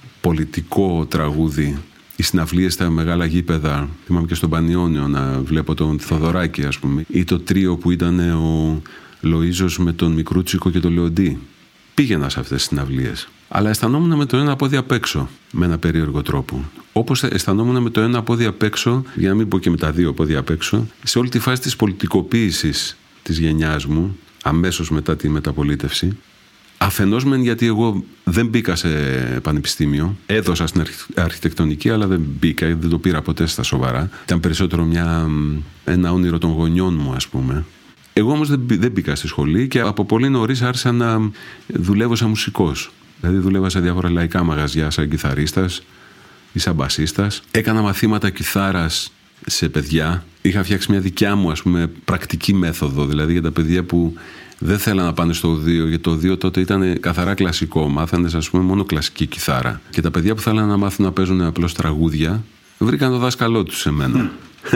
πολιτικό τραγούδι, οι συναυλίες στα μεγάλα γήπεδα, θυμάμαι και στον Πανιόνιο να βλέπω τον Θοδωράκη, ας πούμε, ή το τρίο που ήταν ο Λοΐζος με τον Μικρούτσικο και τον Λεοντή. Πήγαινα σε αυτές τις συναυλίες. Αλλά αισθανόμουν με το ένα πόδι απ' έξω, με ένα περίεργο τρόπο. Όπως αισθανόμουν με το ένα πόδι απ' έξω, για να μην πω και με τα δύο πόδια απ' έξω, σε όλη τη φάση της πολιτικοποίησης της γενιάς μου, αμέσως μετά τη μεταπολίτευση. Αφενός μεν γιατί εγώ δεν μπήκα σε πανεπιστήμιο, έδωσα στην αρχιτεκτονική, αλλά δεν μπήκα, δεν το πήρα ποτέ στα σοβαρά. Ήταν περισσότερο ένα όνειρο των γονιών μου, ας πούμε. Εγώ όμως δεν μπήκα στη σχολή και από πολύ νωρίς άρχισα να δουλεύω σαν μουσικός. Δηλαδή δούλευα σε διάφορα λαϊκά μαγαζιά σαν κιθαρίστας ή σαν μπασίστας. Έκανα μαθήματα κιθάρας σε παιδιά. Είχα φτιάξει μια δικιά μου, ας πούμε, πρακτική μέθοδο, δηλαδή για τα παιδιά που δεν θέλαν να πάνε στο οδείο, γιατί το οδείο τότε ήταν καθαρά κλασικό. Μάθανε, ας πούμε, μόνο κλασική κιθάρα. Και τα παιδιά που θέλαν να μάθουν να παίζουν απλώς τραγούδια, βρήκαν το δάσκαλό τους σε μένα.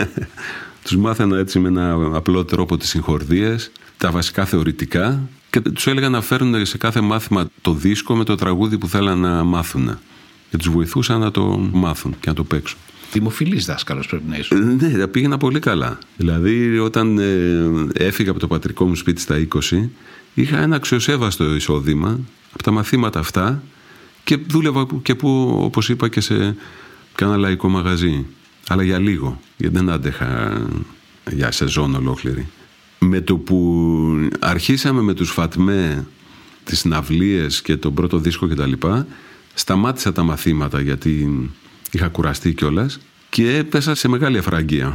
Τους μάθαινα έτσι με ένα απλό τρόπο τις συγχορδίες, τα βασικά θεωρητικά, και τους έλεγα να φέρουν σε κάθε μάθημα το δίσκο με το τραγούδι που θέλαν να μάθουν. Και τους βοηθούσα να το μάθουν και να το παίξουν. Δημοφιλής δάσκαλος πρέπει να ήσουν. Ναι, τα πήγαινα πολύ καλά. Δηλαδή, όταν έφυγα από το πατρικό μου σπίτι στα 20, είχα ένα αξιοσέβαστο εισόδημα από τα μαθήματα αυτά και δούλευα και που, όπως είπα, και σε κάνα λαϊκό μαγαζί. Αλλά για λίγο, γιατί δεν άντεχα για σεζόν ολόκληρη. Με το που αρχίσαμε με τους Φατμέ τις συναυλίες και τον πρώτο δίσκο και τα λοιπά, σταμάτησα τα μαθήματα γιατί είχα κουραστεί κιόλας και έπεσα σε μεγάλη αφραγγία.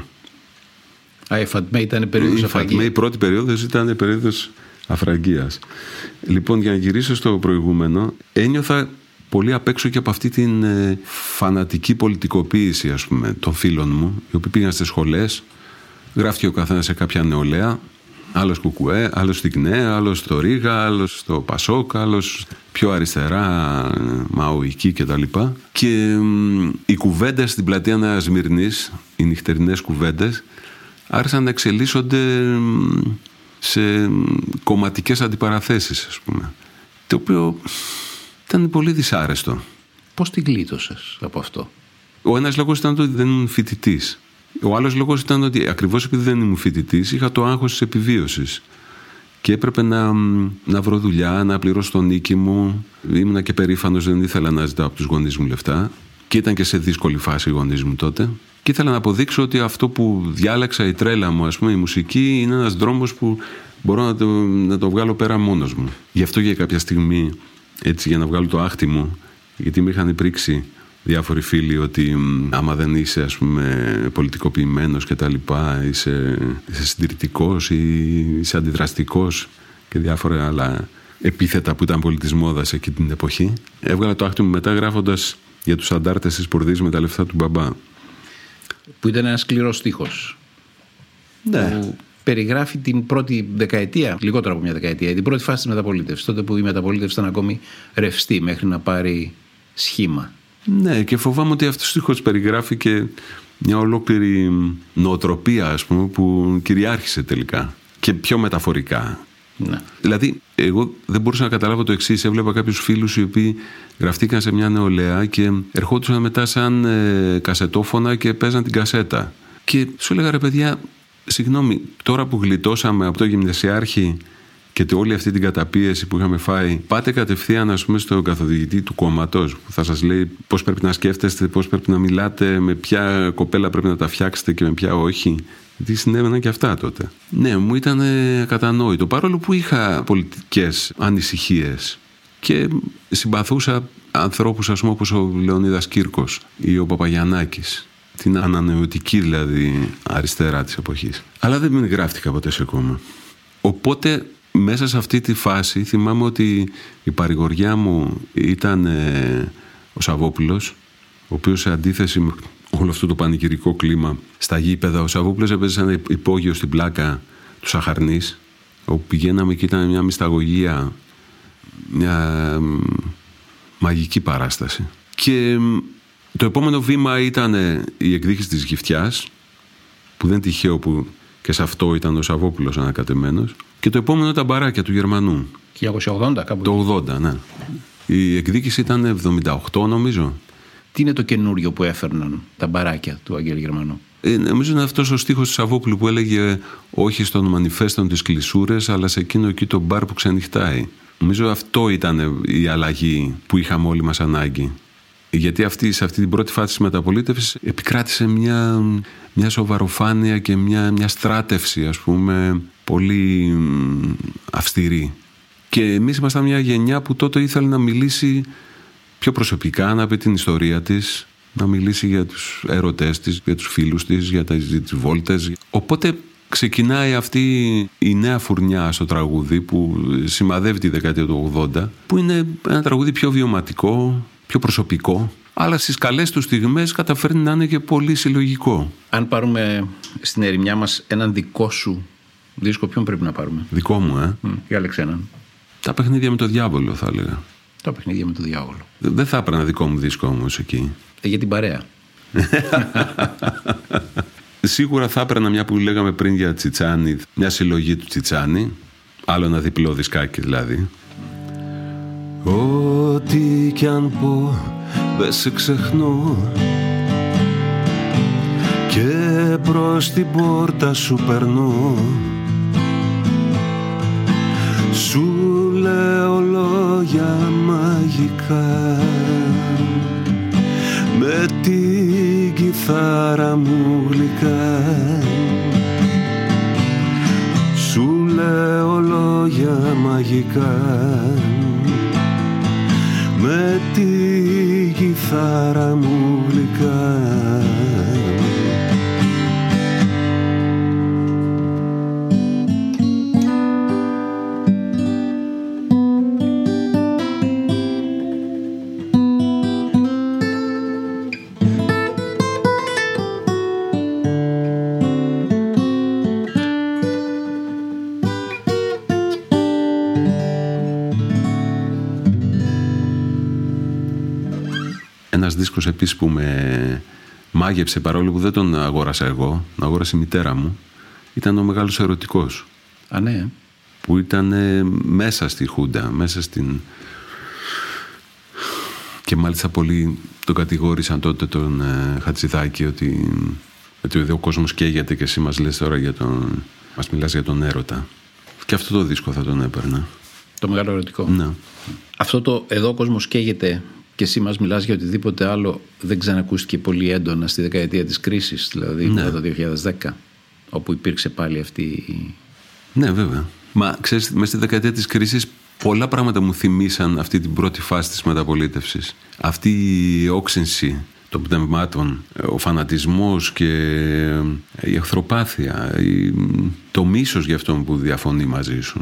Η Φατμέ ήταν περίοδος αφραγγίας. Η πρώτη περίοδος ήταν περίοδος αφραγγίας. Λοιπόν, για να γυρίσω στο προηγούμενο, ένιωθα πολύ απ' έξω και από αυτή την φανατική πολιτικοποίηση, ας πούμε, των φίλων μου, οι οποίοι πήγαν στις σχολές, γράφτηκε ο καθένας σε κάποια νεολαία, άλλος Κουκουέ, άλλος στην ΚΝΕ, άλλος στο Ρήγα, άλλος στο Πασόκ, άλλος πιο αριστερά, μαοϊκή κτλ. Και οι κουβέντες στην πλατεία Νέας Σμύρνης, οι νυχτερινές κουβέντες, άρχισαν να εξελίσσονται σε κομματικές αντιπαραθέσεις, ας πούμε. Το οποίο ήταν πολύ δυσάρεστο. Πώς την γλίτωσες από αυτό? Ο ένας λόγος ήταν ότι δεν ήμουν φοιτητής. Ο άλλος λόγος ήταν ότι ακριβώς επειδή δεν ήμουν φοιτητής, είχα το άγχος της επιβίωσης. Και έπρεπε να βρω δουλειά, να πληρώσω το νίκη μου. Ήμουνα και περήφανος, δεν ήθελα να ζητάω από τους γονείς μου λεφτά. Και ήταν και σε δύσκολη φάση οι γονείς μου τότε. Και ήθελα να αποδείξω ότι αυτό που διάλεξα, η τρέλα μου, ας πούμε, η μουσική, είναι ένας δρόμος που μπορώ να το βγάλω πέρα μόνος μου. Γι' αυτό για κάποια στιγμή, έτσι, για να βγάλω το άχτι μου, γιατί με είχαν πρίξει διάφοροι φίλοι ότι άμα δεν είσαι, ας πούμε, πολιτικοποιημένος και τα λοιπά, είσαι συντηρητικός ή είσαι αντιδραστικός και διάφορα άλλα επίθετα που ήταν πολύ της μόδας εκείνη την εποχή. Έβγαλα το άκτη μου μετά γράφοντας για τους αντάρτες της Πουρδής με τα λεφτά του μπαμπά. Που ήταν ένας σκληρός στίχος. Ναι. Που περιγράφει την πρώτη δεκαετία, λιγότερο από μια δεκαετία, την πρώτη φάση της μεταπολίτευσης. Τότε που η μεταπολίτευση ήταν ακόμη ρευστή μέχρι να πάρει σχήμα. Ναι, και φοβάμαι ότι αυτός ο στίχος περιγράφει και μια ολόκληρη νοοτροπία, ας πούμε, που κυριάρχησε τελικά και πιο μεταφορικά. Ναι. Δηλαδή, εγώ δεν μπορούσα να καταλάβω το εξής. Έβλεπα κάποιους φίλους οι οποίοι γραφτήκαν σε μια νεολαία και ερχόντουσαν μετά σαν κασετόφωνα και παίζαν την κασέτα. Και σου έλεγα, ρε παιδιά, συγγνώμη, τώρα που γλιτώσαμε από το γυμνασιάρχη και όλη αυτή την καταπίεση που είχαμε φάει, πάτε κατευθείαν, ας πούμε, στον καθοδηγητή του κόμματος που θα σας λέει πώς πρέπει να σκέφτεστε, πώς πρέπει να μιλάτε, με ποια κοπέλα πρέπει να τα φτιάξετε και με ποια όχι. Γιατί συνέβαιναν και αυτά τότε. Ναι, μου ήταν κατανόητο. Παρόλο που είχα πολιτικές ανησυχίες και συμπαθούσα ανθρώπους, ας πούμε, όπως ο Λεωνίδας Κύρκος ή ο Παπαγιαννάκης. Την ανανεωτική δηλαδή αριστερά της εποχής. Αλλά δεν μην γράφτηκα ποτέ σε κόμμα. Οπότε μέσα σε αυτή τη φάση θυμάμαι ότι η παρηγοριά μου ήταν ο Σαββόπουλος, ο οποίος σε αντίθεση με όλο αυτό το πανηγυρικό κλίμα στα γήπεδα, ο Σαββόπουλος έπαιζε σε ένα υπόγειο στην πλάκα του Σαχαρνής, όπου πηγαίναμε και ήταν μια μυσταγωγία, μια μαγική παράσταση. Και το επόμενο βήμα ήταν η εκδίκηση της Γυφτιάς, που δεν τυχαίο που και σε αυτό ήταν ο Σαββόπουλος ανακατεμένος. Και το επόμενο τα μπαράκια του Γερμανού. 1980 κάπου. Το 80, ναι. Η εκδίκηση ήταν 78 νομίζω. Τι είναι το καινούριο που έφερναν τα μπαράκια του Αγγέλη Γερμανού? Νομίζω είναι αυτός ο στίχος του Σαββόπουλου που έλεγε όχι στον μανιφέστον της κλεισούρες, αλλά σε εκείνο εκεί το μπαρ που ξενυχτάει. Νομίζω αυτό ήταν η αλλαγή που είχαμε όλοι μας ανάγκη. Γιατί σε αυτή την πρώτη φάση της μεταπολίτευσης επικράτησε μια σοβαροφάνεια και μια στράτευση, ας πούμε, πολύ αυστηρή. Και εμείς ήμασταν μια γενιά που τότε ήθελε να μιλήσει πιο προσωπικά, να πει την ιστορία της, να μιλήσει για τους έρωτές της, για τους φίλους της, για τις βόλτες. Οπότε ξεκινάει αυτή η νέα φουρνιά στο τραγούδι που σημαδεύει τη δεκαετία του 80, που είναι ένα τραγούδι πιο βιωματικό, πιο προσωπικό, αλλά στις καλές του στιγμές καταφέρνει να είναι και πολύ συλλογικό. Αν πάρουμε στην ερημιά μας έναν δικό σου δίσκο, ποιον πρέπει να πάρουμε? Δικό μου, Διάλεξε έναν. Τα παιχνίδια με το διάβολο, θα έλεγα. Τα παιχνίδια με το διάβολο. Δεν θα έπαιρνα δικό μου δίσκο όμως εκεί. Για την παρέα. Σίγουρα θα έπαιρνα μια που λέγαμε πριν για Τσιτσάνι, μια συλλογή του Τσιτσάνι. Άλλο ένα διπλό δισκάκι δηλαδή. Ό,τι κι αν πω δεν σε ξεχνώ και προς την πόρτα σου περνώ. Σου λέω λόγια μαγικά με την κιθάρα μου γλυκά. Σου λέω λόγια μαγικά με την κιθάρα μου γλυκά. Ένας δίσκος επίσης που με μάγεψε, παρόλο που δεν τον αγόρασα εγώ, τον αγόρασε η μητέρα μου, ήταν ο Μεγάλος Ερωτικός. Α, ναι. Που ήταν μέσα στη Χούντα, μέσα στην... Και μάλιστα πολλοί τον κατηγόρησαν τότε τον Χατζηδάκη ότι εδώ ο κόσμος καίγεται και εσύ μας λες τώρα μας μιλάς για τον έρωτα. Και αυτό το δίσκο θα τον έπαιρνα. Το Μεγάλο Ερωτικό. Ναι. Αυτό το εδώ ο κόσμος καίγεται και εσύ μας μιλάς για οτιδήποτε άλλο δεν ξανακούστηκε πολύ έντονα στη δεκαετία της κρίσης, δηλαδή μετά το 2010, όπου υπήρξε πάλι αυτή. Ναι, βέβαια. Μα ξέρεις, μέσα στη δεκαετία της κρίσης πολλά πράγματα μου θυμήσαν αυτή την πρώτη φάση της μεταπολίτευσης. Αυτή η όξυνση των πνευμάτων, ο φανατισμός και η εχθροπάθεια, το μίσος για αυτόν που διαφωνεί μαζί σου.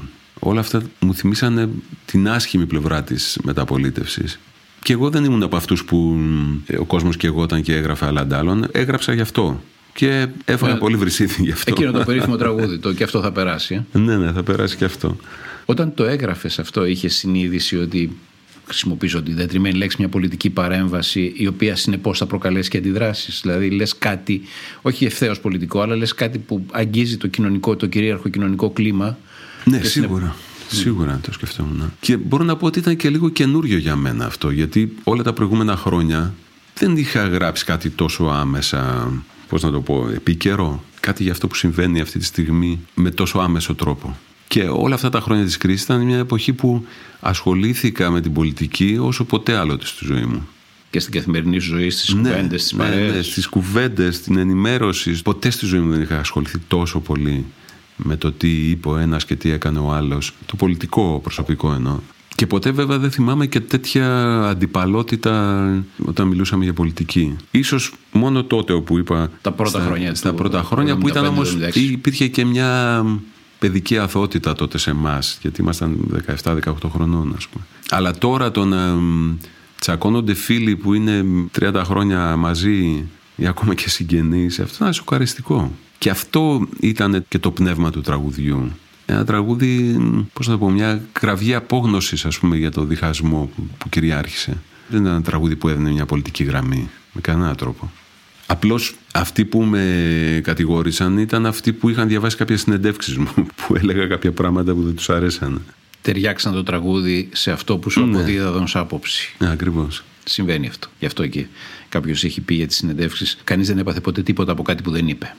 όλα αυτά μου θυμίσανε την άσχημη πλευρά της μεταπολίτευσης. Και εγώ δεν ήμουν από αυτούς που ο κόσμος και εγώ όταν και έγραφε αλλαντάλλον. Έγραψα γι' αυτό. Και έφαγα πολύ βρυσίδι γι' αυτό. Εκείνο το περίφημο τραγούδι, το «Και αυτό θα περάσει». Ναι, θα περάσει και αυτό. Όταν το έγραφες αυτό, είχες συνείδηση ότι, χρησιμοποιήσω τη δετριμένη λέξη, μια πολιτική παρέμβαση η οποία συνεπώς θα προκαλέσει και αντιδράσεις? Δηλαδή λες κάτι, όχι ευθέως πολιτικό, αλλά λες κάτι που αγγίζει το κυρίαρχο κοινωνικό κλίμα. Ναι, σίγουρα. Σίγουρα το σκεφτόμουν. Και μπορώ να πω ότι ήταν και λίγο καινούριο για μένα αυτό, γιατί όλα τα προηγούμενα χρόνια δεν είχα γράψει κάτι τόσο άμεσα, πώς να το πω, επίκαιρο. Κάτι για αυτό που συμβαίνει αυτή τη στιγμή με τόσο άμεσο τρόπο. Και όλα αυτά τα χρόνια της κρίσης ήταν μια εποχή που ασχολήθηκα με την πολιτική όσο ποτέ άλλοτε στη ζωή μου. Και στην καθημερινή σου ζωή, στις κουβέντες, στις παρέες. Ναι, στις κουβέντες, στην ενημέρωση. Ποτέ στη ζωή μου δεν είχα ασχοληθεί τόσο πολύ με το τι είπε ο ένας και τι έκανε ο άλλος. Το πολιτικό προσωπικό εννοώ. Και ποτέ βέβαια δεν θυμάμαι και τέτοια αντιπαλότητα όταν μιλούσαμε για πολιτική. Ίσως μόνο τότε όπου είπα τα πρώτα χρόνια που ήταν όμως υπήρχε και μια παιδική αθωότητα τότε σε εμάς, γιατί ήμασταν 17-18 χρονών, ας πούμε. Αλλά τώρα το να τσακώνονται φίλοι που είναι 30 χρόνια μαζί ή ακόμα και συγγενείς, αυτό είναι σοκαριστικό. Και αυτό ήταν και το πνεύμα του τραγουδιού. Ένα τραγούδι, πώς να πω, μια κραυγή απόγνωσης, ας πούμε, για το διχασμό που κυριάρχησε. Δεν ήταν ένα τραγούδι που έδινε μια πολιτική γραμμή, με κανένα τρόπο. Απλώς αυτοί που με κατηγόρησαν ήταν αυτοί που είχαν διαβάσει κάποιες συνεντεύξεις μου, που έλεγα κάποια πράγματα που δεν τους αρέσαν. Ταιριάξαν το τραγούδι σε αυτό που σου αποδίδαν ως άποψη. Ναι, ακριβώς. Συμβαίνει αυτό. Γι' αυτό και κάποιος έχει πει για τις συνεντεύξεις, κανείς δεν έπαθε ποτέ τίποτα από κάτι που δεν είπε.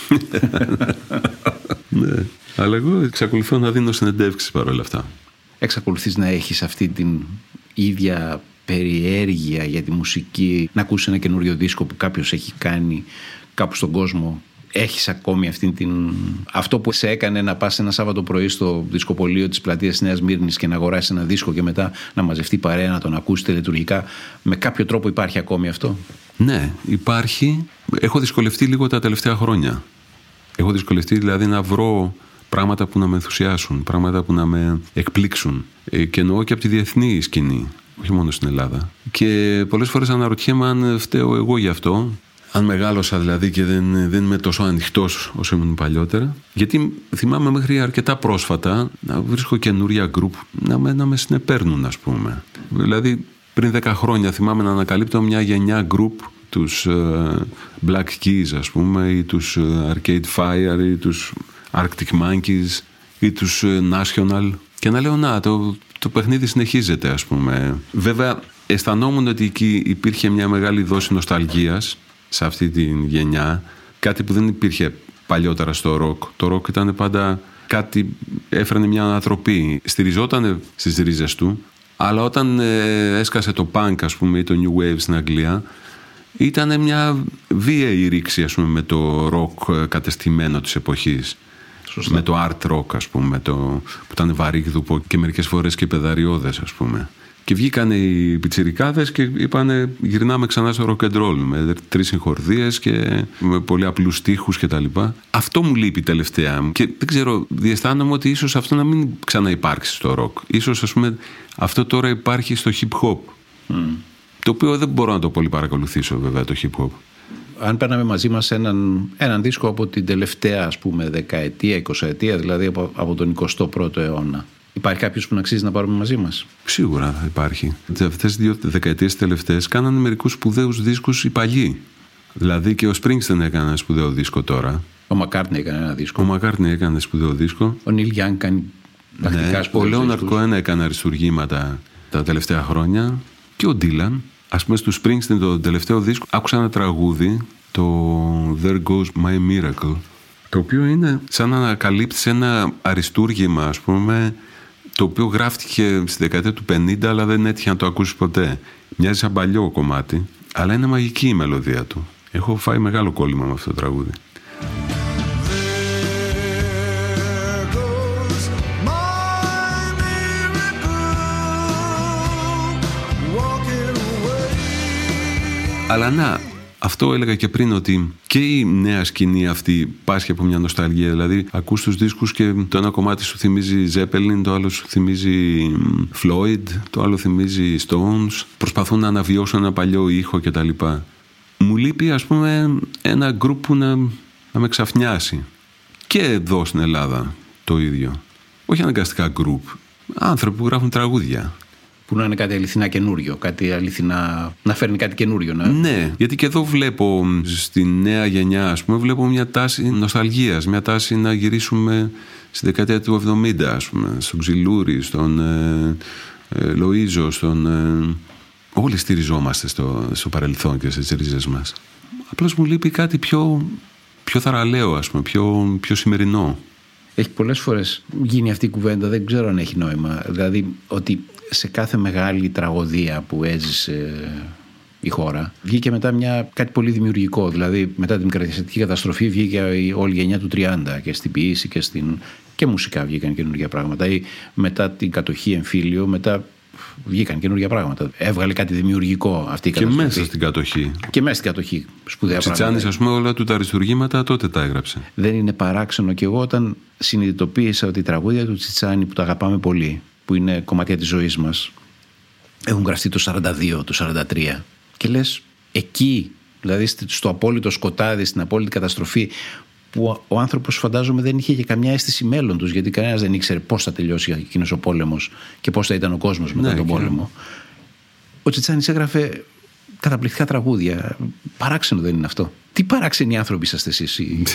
Ναι. Αλλά εγώ εξακολουθώ να δίνω συνεντεύξεις παρόλα αυτά. Εξακολουθείς να έχεις αυτή την ίδια περιέργεια για τη μουσική, να ακούσεις ένα καινούριο δίσκο που κάποιος έχει κάνει κάπου στον κόσμο? Έχεις ακόμη αυτό που σε έκανε να πας ένα Σάββατο πρωί στο δισκοπωλείο της πλατείας Νέας Μύρνης και να αγοράσεις ένα δίσκο και μετά να μαζευτεί παρέα να τον ακούσει τελετουργικά? Με κάποιο τρόπο υπάρχει ακόμη αυτό? Ναι, υπάρχει. Έχω δυσκολευτεί λίγο τα τελευταία χρόνια. Έχω δυσκολευτεί δηλαδή να βρω πράγματα που να με ενθουσιάσουν, πράγματα που να με εκπλήξουν. Και εννοώ και από τη διεθνή σκηνή, όχι μόνο στην Ελλάδα. Και πολλές φορές αναρωτιέμαι αν φταίω εγώ γι' αυτό. Αν μεγάλωσα δηλαδή και δεν είμαι τόσο ανοιχτός όσο ήμουν παλιότερα. Γιατί θυμάμαι μέχρι αρκετά πρόσφατα να βρίσκω καινούρια γκρουπ να με συνεπέρνουν, ας πούμε. Δηλαδή πριν 10 χρόνια θυμάμαι να ανακαλύπτω μια γενιά γκρουπ, τους Black Keys, ας πούμε, ή τους Arcade Fire ή τους Arctic Monkeys ή τους National, και να λέω να, το παιχνίδι συνεχίζεται, ας πούμε. Βέβαια αισθανόμουν ότι εκεί υπήρχε μια μεγάλη δόση νοσταλγίας σε αυτή τη γενιά, κάτι που δεν υπήρχε παλιότερα στο ροκ. Το ροκ ήταν πάντα κάτι, έφερνε μια ανατροπή, στηριζόταν στις ρίζες του, αλλά όταν έσκασε το punk, ας πούμε, ή το new wave στην Αγγλία, ήταν μια βίαιη ρήξη, ας πούμε, με το ροκ κατεστημένο της εποχής. Σωστά. Με το art rock, ας πούμε, που ήταν βαρύγδουπο και μερικές φορές και πεδαριώδες, ας πούμε. Και βγήκαν οι πιτσιρικάδες και είπανε γυρνάμε ξανά στο rock and roll με 3 συγχορδίες και με πολύ απλούς στίχους και τα λοιπά. Αυτό μου λείπει τελευταία και δεν ξέρω, διαισθάνομαι ότι ίσως αυτό να μην ξαναυπάρξει στο rock. Ίσως, ας πούμε, αυτό τώρα υπάρχει στο hip hop. Το οποίο δεν μπορώ να το πολύ παρακολουθήσω βέβαια το hip hop. Αν παίρναμε μαζί μας έναν δίσκο από την τελευταία, ας πούμε, δεκαετία, 20ετία, δηλαδή από τον 21ο αιώνα, υπάρχει κάποιος που να αξίζει να πάρουμε μαζί μας? Σίγουρα θα υπάρχει. Αυτές 2 δεκαετίες τελευταίες κάνανε μερικούς σπουδαίους δίσκους οι παλιοί. Δηλαδή και ο Springsteen έκανε ένα σπουδαίο δίσκο τώρα. Ο McCartney έκανε ένα δίσκο. Ο McCartney έκανε σπουδαίο δίσκο. Ο Neil Young κάνει τακτικά σπουδαίους δίσκους. Ο Leonard Cohen έκανε αριστουργήματα τα τελευταία χρόνια. Και ο Dylan. Ας πούμε, στο Springsteen το τελευταίο δίσκο άκουσα ένα τραγούδι, το There Goes My Miracle, το οποίο είναι σαν να ανακαλύπτεις ένα αριστούργημα, ας πούμε, το οποίο γράφτηκε στη δεκαετία του 50 αλλά δεν έτυχε να το ακούσεις ποτέ. Μοιάζει σαν παλιό κομμάτι, αλλά είναι μαγική η μελωδία του. Έχω φάει μεγάλο κόλλημα με αυτό το τραγούδι. Αλλά να, Αυτό έλεγα και πριν, ότι και η νέα σκηνή αυτή πάσχει από μια νοσταλγία. Δηλαδή, ακούς τους δίσκους και το ένα κομμάτι σου θυμίζει Zeppelin, το άλλο σου θυμίζει Floyd, το άλλο θυμίζει Stones. Προσπαθούν να αναβιώσουν ένα παλιό ήχο κτλ. Μου λείπει, ας πούμε, ένα γκρουπ που να με ξαφνιάσει. Και εδώ στην Ελλάδα το ίδιο. Όχι αναγκαστικά γκρουπ. Άνθρωποι που γράφουν τραγούδια. Που να είναι κάτι αληθινά καινούριο, κάτι αληθινά, να φέρνει κάτι καινούριο. Ναι, γιατί και εδώ βλέπω στη νέα γενιά, ας πούμε, βλέπω μια τάση νοσταλγίας, μια τάση να γυρίσουμε στη δεκαετία του 70, ας πούμε, στον Ξυλούρη, στον Λοΐζο, όλοι στηριζόμαστε στο παρελθόν και στις ρίζες μας. Απλώς μου λείπει κάτι πιο θαραλέο, ας πούμε, πιο σημερινό. Έχει πολλές φορές γίνει αυτή η κουβέντα, δεν ξέρω αν έχει νόημα. Δηλαδή ότι σε κάθε μεγάλη τραγωδία που έζησε η χώρα βγήκε μετά κάτι πολύ δημιουργικό. Δηλαδή μετά την μικρασιατική καταστροφή βγήκε όλη η γενιά του 30 και στην ποίηση και μουσικά βγήκαν καινούργια πράγματα. Ή μετά την κατοχή εμφύλιο, μετά βγήκαν καινούργια πράγματα. Έβγαλε κάτι δημιουργικό αυτή η καταστροφή. Και μέσα στην κατοχή. Και μέσα στην κατοχή. Σπουδαία πράγματα. Τσιτσάνης, ας πούμε, όλα του τα αριστουργήματα τότε τα έγραψε. Δεν είναι παράξενο κι εγώ όταν συνειδητοποίησα ότι η τραγούδια του Τσιτσάνη, που τα αγαπάμε πολύ, που είναι κομμάτια της ζωής μας, έχουν γραφτεί το 42, το 43. Και λες, εκεί, δηλαδή στο απόλυτο σκοτάδι, στην απόλυτη καταστροφή, που ο άνθρωπος, φαντάζομαι, δεν είχε και καμιά αίσθηση μέλλοντος, γιατί κανένας δεν ήξερε πώς θα τελειώσει εκείνος ο πόλεμος και πώς θα ήταν ο κόσμος μετά τον πόλεμο. Ο Τσιτσάνης έγραφε καταπληκτικά τραγούδια. Παράξενο δεν είναι αυτό? Τι παράξενοι άνθρωποι είσαστε εσείς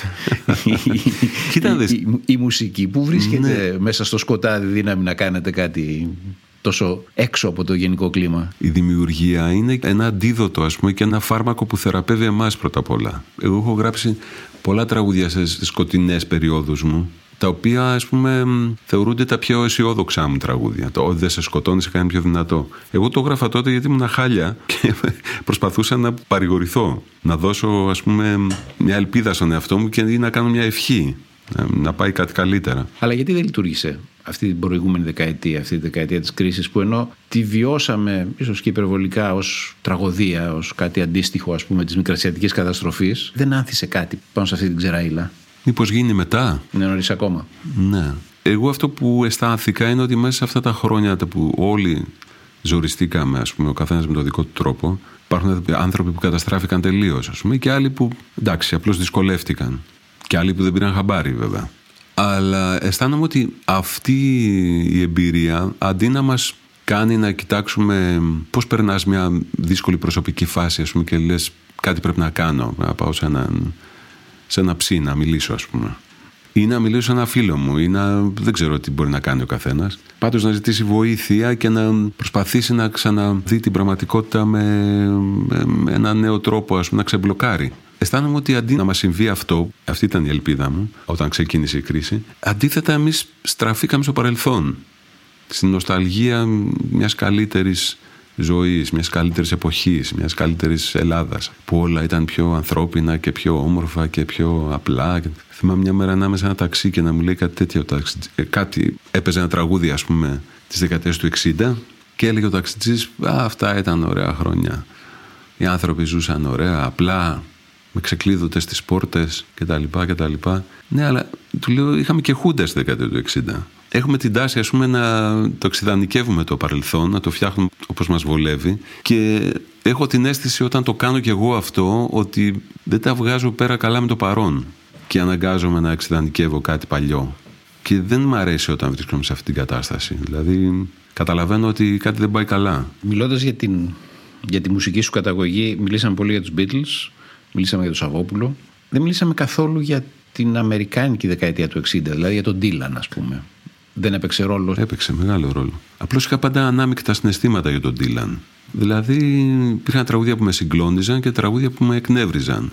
η μουσική που βρίσκεται μέσα στο σκοτάδι δύναμη να κάνετε κάτι τόσο έξω από το γενικό κλίμα. Η δημιουργία είναι ένα αντίδοτο, ας πούμε, και ένα φάρμακο που θεραπεύει εμάς πρώτα απ' όλα. Εγώ έχω γράψει πολλά τραγούδια σε σκοτεινές περιόδους μου, τα οποία, ας πούμε, θεωρούνται τα πιο αισιόδοξά μου τραγούδια. Το «Δεν σε σκοτώνει, σε κάνει πιο δυνατό». Εγώ το έγραφα τότε γιατί ήμουν χάλια και προσπαθούσα να παρηγορηθώ, να δώσω, ας πούμε, μια ελπίδα στον εαυτό μου και να κάνω μια ευχή, να πάει κάτι καλύτερα. Αλλά γιατί δεν λειτουργήσε αυτή την προηγούμενη δεκαετία, αυτή τη δεκαετία της κρίσης, που ενώ τη βιώσαμε ίσως και υπερβολικά ως τραγωδία, ως κάτι αντίστοιχο, ας πούμε, της μικρασιατικής καταστροφής, δεν άνθησε κάτι πάνω σε αυτή την ξεραίλα? Μήπως γίνει μετά? Είναι νωρίς ακόμα. Ναι. Εγώ αυτό που αισθάνθηκα είναι ότι μέσα σε αυτά τα χρόνια που όλοι ζοριστήκαμε, ας πούμε, ο καθένας με τον δικό του τρόπο, υπάρχουν άνθρωποι που καταστράφηκαν τελείως, ας πούμε, και άλλοι που, εντάξει, απλώς δυσκολεύτηκαν. Και άλλοι που δεν πήραν χαμπάρι, βέβαια. Αλλά αισθάνομαι ότι αυτή η εμπειρία, αντί να μας κάνει να κοιτάξουμε πώς περνάς μια δύσκολη προσωπική φάση, ας πούμε, και λες κάτι πρέπει να κάνω, να πάω σε ένα ψι να μιλήσω, ας πούμε, ή να μιλήσω σε ένα φίλο μου, ή δεν ξέρω τι μπορεί να κάνει ο καθένας. Πάντως να ζητήσει βοήθεια και να προσπαθήσει να ξαναδεί την πραγματικότητα με ένα νέο τρόπο, ας πούμε, να ξεμπλοκάρει. Αισθάνομαι ότι αντί να μας συμβεί αυτό, αυτή ήταν η ελπίδα μου όταν ξεκίνησε η κρίση, αντίθετα εμείς στραφήκαμε στο παρελθόν, στην νοσταλγία μιας καλύτερης ζωής, μιας καλύτερης εποχής, μιας καλύτερης Ελλάδας, που όλα ήταν πιο ανθρώπινα και πιο όμορφα και πιο απλά. Θυμάμαι μια μέρα να είμαι σε ένα ταξί και να μου λέει κάτι τέτοιο. Κάτι έπαιζε ένα τραγούδι, ας πούμε, της δεκαετίας του 60 και έλεγε ο ταξιτζής, αυτά ήταν ωραία χρόνια. Οι άνθρωποι ζούσαν ωραία, απλά, με ξεκλείδωτες στις πόρτες κτλ. Ναι, αλλά του λέω, είχαμε και χούντα στη δεκαετία του 60. Έχουμε την τάση, ας πούμε, να το εξειδανικεύουμε το παρελθόν, να το φτιάχνουμε όπως μας βολεύει, και έχω την αίσθηση όταν το κάνω κι εγώ αυτό, ότι δεν τα βγάζω πέρα καλά με το παρόν και αναγκάζομαι να εξειδανικεύω κάτι παλιό. Και δεν μου αρέσει όταν βρίσκομαι σε αυτή την κατάσταση. Δηλαδή, καταλαβαίνω ότι κάτι δεν πάει καλά. Μιλώντας για τη μουσική σου καταγωγή, μιλήσαμε πολύ για τους Beatles, μιλήσαμε για τον Σαββόπουλο. Δεν μιλήσαμε καθόλου για την αμερικάνικη δεκαετία του 60, δηλαδή για τον Dylan, ας πούμε. Δεν έπαιξε ρόλο? Έπαιξε μεγάλο ρόλο. Απλώς είχα πάντα ανάμεικτα συναισθήματα για τον Dylan. Δηλαδή, υπήρχαν τραγούδια που με συγκλώνιζαν και τραγούδια που με εκνεύριζαν.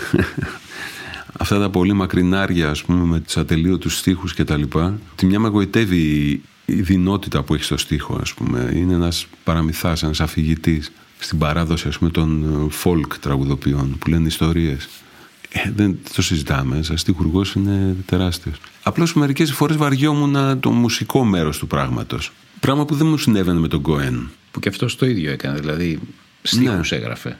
Αυτά τα πολύ μακρινάρια, ας πούμε, με τους ατελείωτους στίχους κτλ. Τη μια με εγωιτεύει η δυνότητα που έχει στο στίχο, ας πούμε. Είναι ένας παραμυθάς, ένας αφηγητής στην παράδοση, ας πούμε, των folk τραγουδοποιών που λένε ιστορίες. Δεν το συζητάμε, ένας στιχουργός είναι τεράστιος. Απλώς μερικές φορές βαριόμουν το μουσικό μέρος του πράγματος. Πράγμα που δεν μου συνέβαινε με τον Κοέν. Που και αυτός το ίδιο έκανε, δηλαδή στίχους έγραφε.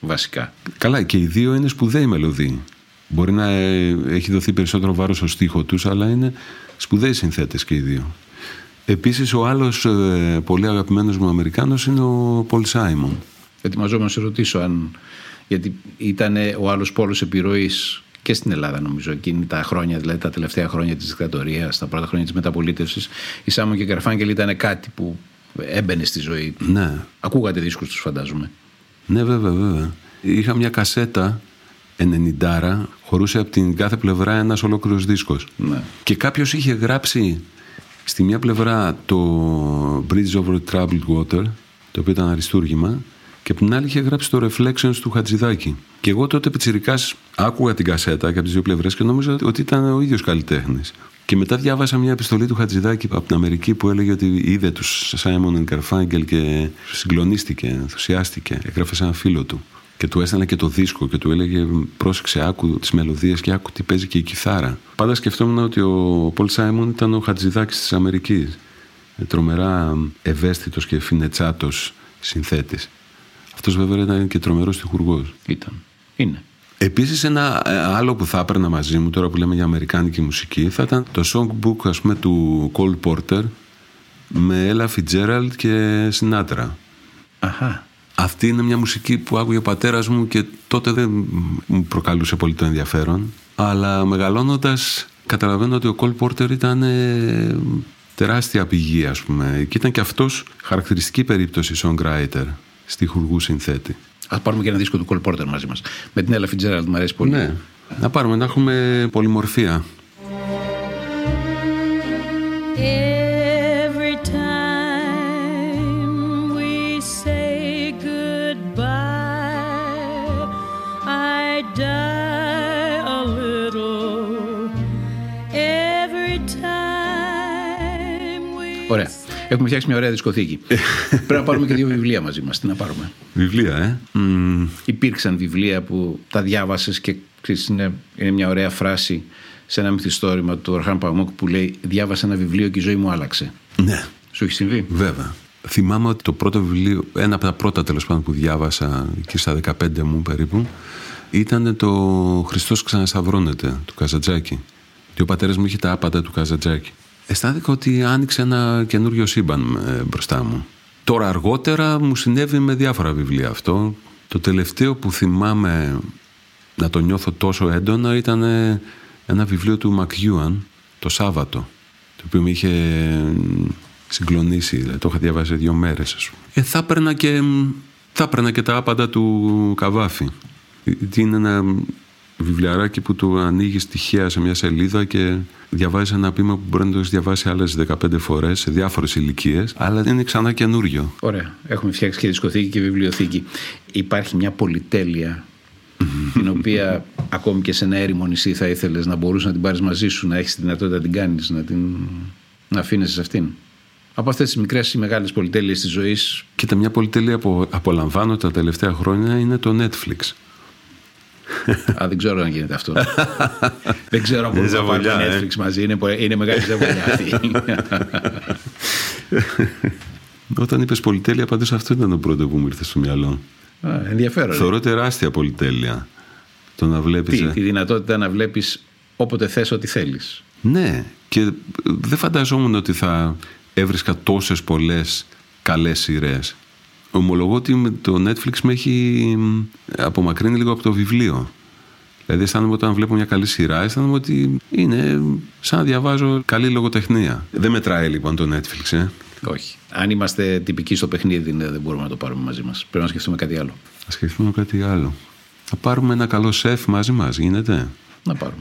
βασικά. Καλά, και οι δύο είναι σπουδαίοι μελωδοί. Μπορεί να έχει δοθεί περισσότερο βάρος στο στίχο τους, αλλά είναι σπουδαίοι συνθέτες και οι δύο. Επίσης, ο άλλος πολύ αγαπημένος μου Αμερικάνος είναι ο Πολ Σάιμον. Ετοιμαζόμαι να σε ρωτήσω γιατί ήταν ο άλλος πόλος επιρροής και στην Ελλάδα, νομίζω, εκείνη τα χρόνια, δηλαδή τα τελευταία χρόνια της δικτατορίας, τα πρώτα χρόνια της μεταπολίτευσης. Η Σάιμον και Γκαρφάνκελ ήταν κάτι που έμπαινε στη ζωή του. Ναι. Ακούγατε δίσκους τους, φαντάζομαι. Ναι, βέβαια. Είχα μια κασέτα 90, χωρούσε από την κάθε πλευρά ένας ολόκληρος δίσκος. Ναι. Και κάποιος είχε γράψει στη μια πλευρά το Bridge over Troubled Water, το οποίο ήταν αριστούργημα, και από την άλλη είχε γράψει το Reflections του Χατζηδάκη. Και εγώ τότε πιτσιρικάς άκουγα την κασέτα και από τις δύο πλευρές και νόμιζα ότι ήταν ο ίδιος καλλιτέχνης. Και μετά διάβασα μια επιστολή του Χατζηδάκη από την Αμερική που έλεγε ότι είδε τους Σάιμον και Γκαρφάνκελ και συγκλονίστηκε, ενθουσιάστηκε. Έγραφε σε έναν φίλο του. Και του έστελνε και το δίσκο και του έλεγε: πρόσεξε, άκου τις μελωδίες και άκου τι παίζει και η κιθάρα. Πάντα σκεφτόμουν ότι ο Πολ Σάιμον ήταν ο Χατζηδάκης της Αμερικής. Τρομερά ευαίσθητος και φινετσάτος συνθέτης. Αυτός βέβαια ήταν και τρομερός στιχουργός. Είναι. Επίσης, ένα άλλο που θα έπαιρνα μαζί μου τώρα που λέμε για αμερικάνικη μουσική θα ήταν το songbook, ας πούμε, του Cole Porter με Ella Fitzgerald και Sinatra. Αχα. Αυτή είναι μια μουσική που άκουγε ο πατέρας μου και τότε δεν μου προκαλούσε πολύ το ενδιαφέρον. Αλλά μεγαλώνοντας καταλαβαίνω ότι ο Cole Porter ήταν τεράστια πηγή, ας πούμε. Και ήταν και αυτός χαρακτηριστική περίπτωση songwriter, στιχουργού συνθέτη. Ας πάρουμε και ένα δίσκο του Cole Porter μαζί μας. Με την Ella Fitzgerald μου αρέσει πολύ. Ναι, να πάρουμε, να έχουμε πολυμορφία. Every time we say goodbye, I die a little. Every time we... Ωραία. Έχουμε φτιάξει μια ωραία δισκοθήκη. Πρέπει να πάρουμε και δύο βιβλία μαζί μας. Τι να πάρουμε? Βιβλία, Υπήρξαν βιβλία που τα διάβασες και ξέρεις, είναι μια ωραία φράση σε ένα μυθιστόρημα του Ορχάν Παμούκ που λέει: διάβασα ένα βιβλίο και η ζωή μου άλλαξε. Ναι. Σου έχει συμβεί? Βέβαια. Θυμάμαι ότι το πρώτο βιβλίο, ένα από τα πρώτα τέλος πάντων που διάβασα εκεί στα 15 μου περίπου, ήταν το Χριστός ξανασταυρώνεται του Καζαντζάκη. Και ο πατέρας μου είχε τα άπατα του Καζαντζάκη. Αισθάνθηκα ότι άνοιξε ένα καινούριο σύμπαν μπροστά μου. Τώρα αργότερα μου συνέβη με διάφορα βιβλία αυτό. Το τελευταίο που θυμάμαι να το νιώθω τόσο έντονα ήταν ένα βιβλίο του Μακιούαν, το Σάββατο, το οποίο με είχε συγκλονίσει, δηλαδή το είχα διαβάσει 2 μέρες, ας πούμε. Θα έπαιρνα και τα άπαντα του Καβάφη. Είναι ένα βιβλιαράκι που του ανοίγει τυχαία σε μια σελίδα και διαβάζει ένα ποίημα που μπορεί να το έχει διαβάσει άλλες 15 φορές σε διάφορες ηλικίες, αλλά είναι ξανά καινούριο. Ωραία. Έχουμε φτιάξει και δισκοθήκη και βιβλιοθήκη. Υπάρχει μια πολυτέλεια την οποία ακόμη και σε ένα έρημο νησί θα ήθελες να μπορούσε να την πάρεις μαζί σου, να έχεις τη δυνατότητα να την κάνεις, να αφήνεσαι σε αυτήν. Από αυτές τις μικρές ή μεγάλες πολυτέλειες της ζωής. Κοίτα, μια πολυτέλεια που απολαμβάνω τα τελευταία χρόνια είναι το Netflix. Δεν ξέρω αν γίνεται αυτό. Δεν ξέρω αν μπορούμε να πάρουμε το Netflix μαζί. Είναι μεγάλη ζαβολιά αυτή. Όταν είπες πολυτέλεια, πάντως αυτό ήταν το πρώτο που μου ήρθε στο μυαλό. Ενδιαφέρον. Θεωρώ τεράστια πολυτέλεια το να βλέπεις. Τη δυνατότητα να βλέπεις όποτε θες ό,τι θέλεις. Ναι, και δεν φανταζόμουν ότι θα έβρισκα τόσες πολλές καλές σειρές. Ομολογώ ότι το Netflix με έχει απομακρύνει λίγο από το βιβλίο. Δηλαδή αισθάνομαι όταν βλέπω μια καλή σειρά, αισθάνομαι ότι είναι σαν να διαβάζω καλή λογοτεχνία. Δεν μετράει λοιπόν το Netflix, Όχι. Αν είμαστε τυπικοί στο παιχνίδι, δεν μπορούμε να το πάρουμε μαζί μας. Πρέπει να σκεφτούμε κάτι άλλο. Θα σκεφτούμε κάτι άλλο. Θα πάρουμε ένα καλό σεφ μαζί μας, γίνεται? Να πάρουμε.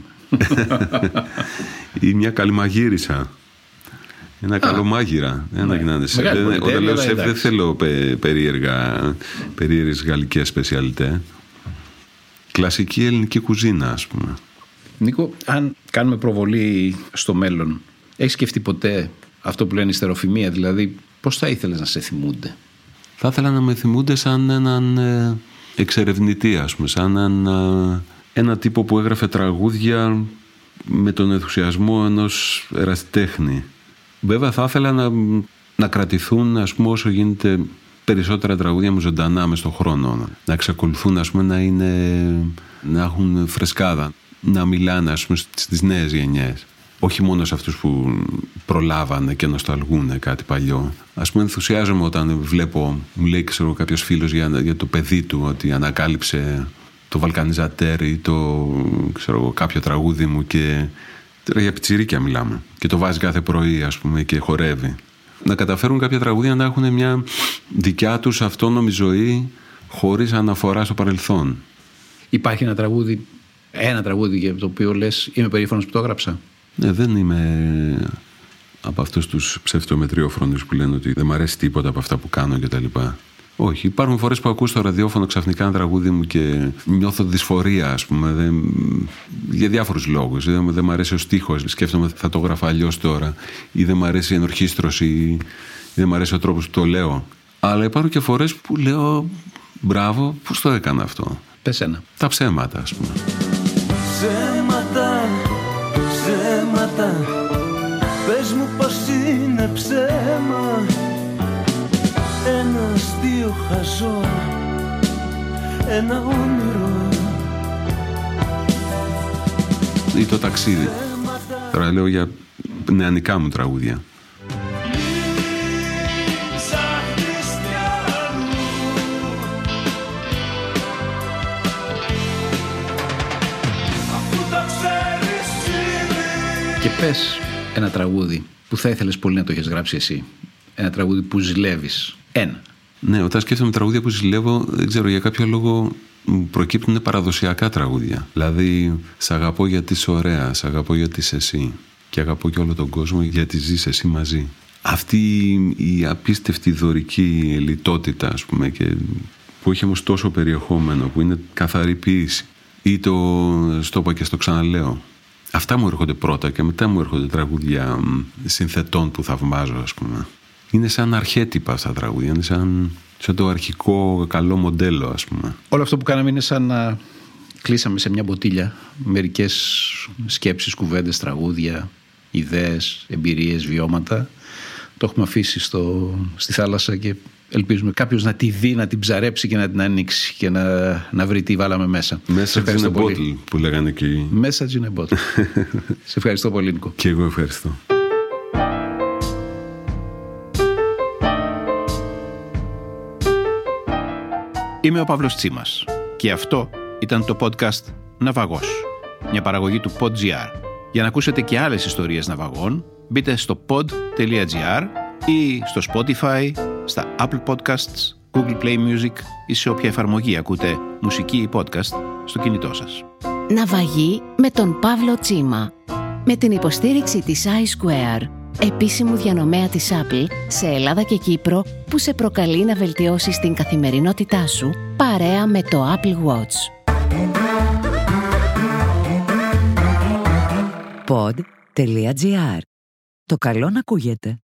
Ή μια καλή μαγείρισα. Ένα καλό μάγειρα. Όταν λέω σεφ, δεν θέλω περίεργες γαλλικές σπεσιαλιτέ. Κλασική ελληνική κουζίνα, ας πούμε. Νίκο, αν κάνουμε προβολή στο μέλλον, έχεις σκεφτεί ποτέ αυτό που λένε ιστεροφημία, δηλαδή πώς θα ήθελες να σε θυμούνται? Θα ήθελα να με θυμούνται σαν έναν εξερευνητή, ας πούμε, σαν ένα τύπο που έγραφε τραγούδια με τον ενθουσιασμό ενός ερασιτέχνη. Βέβαια θα ήθελα να κρατηθούν, ας πούμε, όσο γίνεται περισσότερα τραγούδια μου ζωντανά μες στον χρόνο. Να εξακολουθούν, ας πούμε, να έχουν φρεσκάδα. Να μιλάνε, ας πούμε, στις νέες γενιές. Όχι μόνο σε αυτούς που προλάβανε και νοσταλγούν κάτι παλιό. Ας πούμε, ενθουσιάζομαι όταν βλέπω, μου λέει, ξέρω, κάποιος φίλος για το παιδί του ότι ανακάλυψε το Βαλκανιζατέρ ή κάποιο τραγούδι μου και τώρα για πιτσιρίκια μιλάμε. Και το βάζει κάθε πρωί, ας πούμε, και χορεύει. Να καταφέρουν κάποια τραγούδια να έχουν μια δικιά τους αυτόνομη ζωή χωρίς αναφορά στο παρελθόν. Υπάρχει ένα τραγούδι για το οποίο λες είμαι περήφανος που το έγραψα? Ναι, δεν είμαι από αυτούς τους ψευτομετριόφρονους που λένε ότι δεν μ' αρέσει τίποτα από αυτά που κάνω κτλ. Όχι, υπάρχουν φορές που ακούω στο ραδιόφωνο ξαφνικά ένα τραγούδι μου και νιώθω δυσφορία, ας πούμε, για διάφορους λόγους. Δεν μ' αρέσει ο στίχος, σκέφτομαι θα το γράφω αλλιώς τώρα, ή δεν μ' αρέσει η ενορχήστρωση, ή δεν μ' αρέσει ο τρόπος που το λέω. Αλλά υπάρχουν και φορές που λέω μπράβο, πώς το έκανα αυτό. Πες ένα. Τα ψέματα, ας πούμε. Ψέματα, πες μου πως είναι ψέμα. Ένα αστείο χαζό, ένα όνειρο. Ή το ταξίδι. Τώρα λέω για νεανικά μου τραγούδια. Και πες ένα τραγούδι που θα ήθελες πολύ να το έχεις γράψει εσύ. Ένα τραγούδι που ζηλεύεις. Ένα. Ναι, όταν σκέφτομαι τραγούδια που ζηλεύω, δεν ξέρω, για κάποιο λόγο προκύπτουν παραδοσιακά τραγούδια. Δηλαδή, σ' αγαπώ γιατί είσαι ωραία, σ' αγαπώ γιατί είσαι εσύ. Και αγαπώ και όλο τον κόσμο γιατί ζεις εσύ μαζί. Αυτή η απίστευτη δωρική λιτότητα, ας πούμε, και που έχει όμως τόσο περιεχόμενο, που είναι καθαρή ποίηση. Ή στο είπα και στο ξαναλέω. Αυτά μου έρχονται πρώτα και μετά μου έρχονται τραγούδια συνθετών που θαυμάζω, ας πούμε. Είναι σαν αρχέτυπα αυτά τα τραγούδια, είναι σαν το αρχικό καλό μοντέλο, ας πούμε. Όλο αυτό που κάναμε είναι σαν να κλείσαμε σε μια μποτίλια μερικές σκέψεις, κουβέντες, τραγούδια, ιδέες, εμπειρίες, βιώματα. Το έχουμε αφήσει στη θάλασσα και ελπίζουμε κάποιος να τη δει, να την ψαρέψει και να την ανοίξει και να βρει τι βάλαμε μέσα. Message in a bottle που λέγανε εκεί. Message in a bottle. Σε ευχαριστώ πολύ, Νίκο. Και εγώ ευχαριστώ. Είμαι ο Παύλος Τσίμας και αυτό ήταν το podcast Ναυαγός, μια παραγωγή του Pod.gr. Για να ακούσετε και άλλες ιστορίες ναυαγών, μπείτε στο pod.gr ή στο Spotify, στα Apple Podcasts, Google Play Music ή σε όποια εφαρμογή ακούτε μουσική ή podcast στο κινητό σας. Ναυαγή με τον Παύλο Τσίμα. Με την υποστήριξη της iSquare, επίσημου διανομέα της Apple σε Ελλάδα και Κύπρο, που σε προκαλεί να βελτιώσεις την καθημερινότητά σου παρέα με το Apple Watch. Pod.gr. Το καλό να ακούγεται.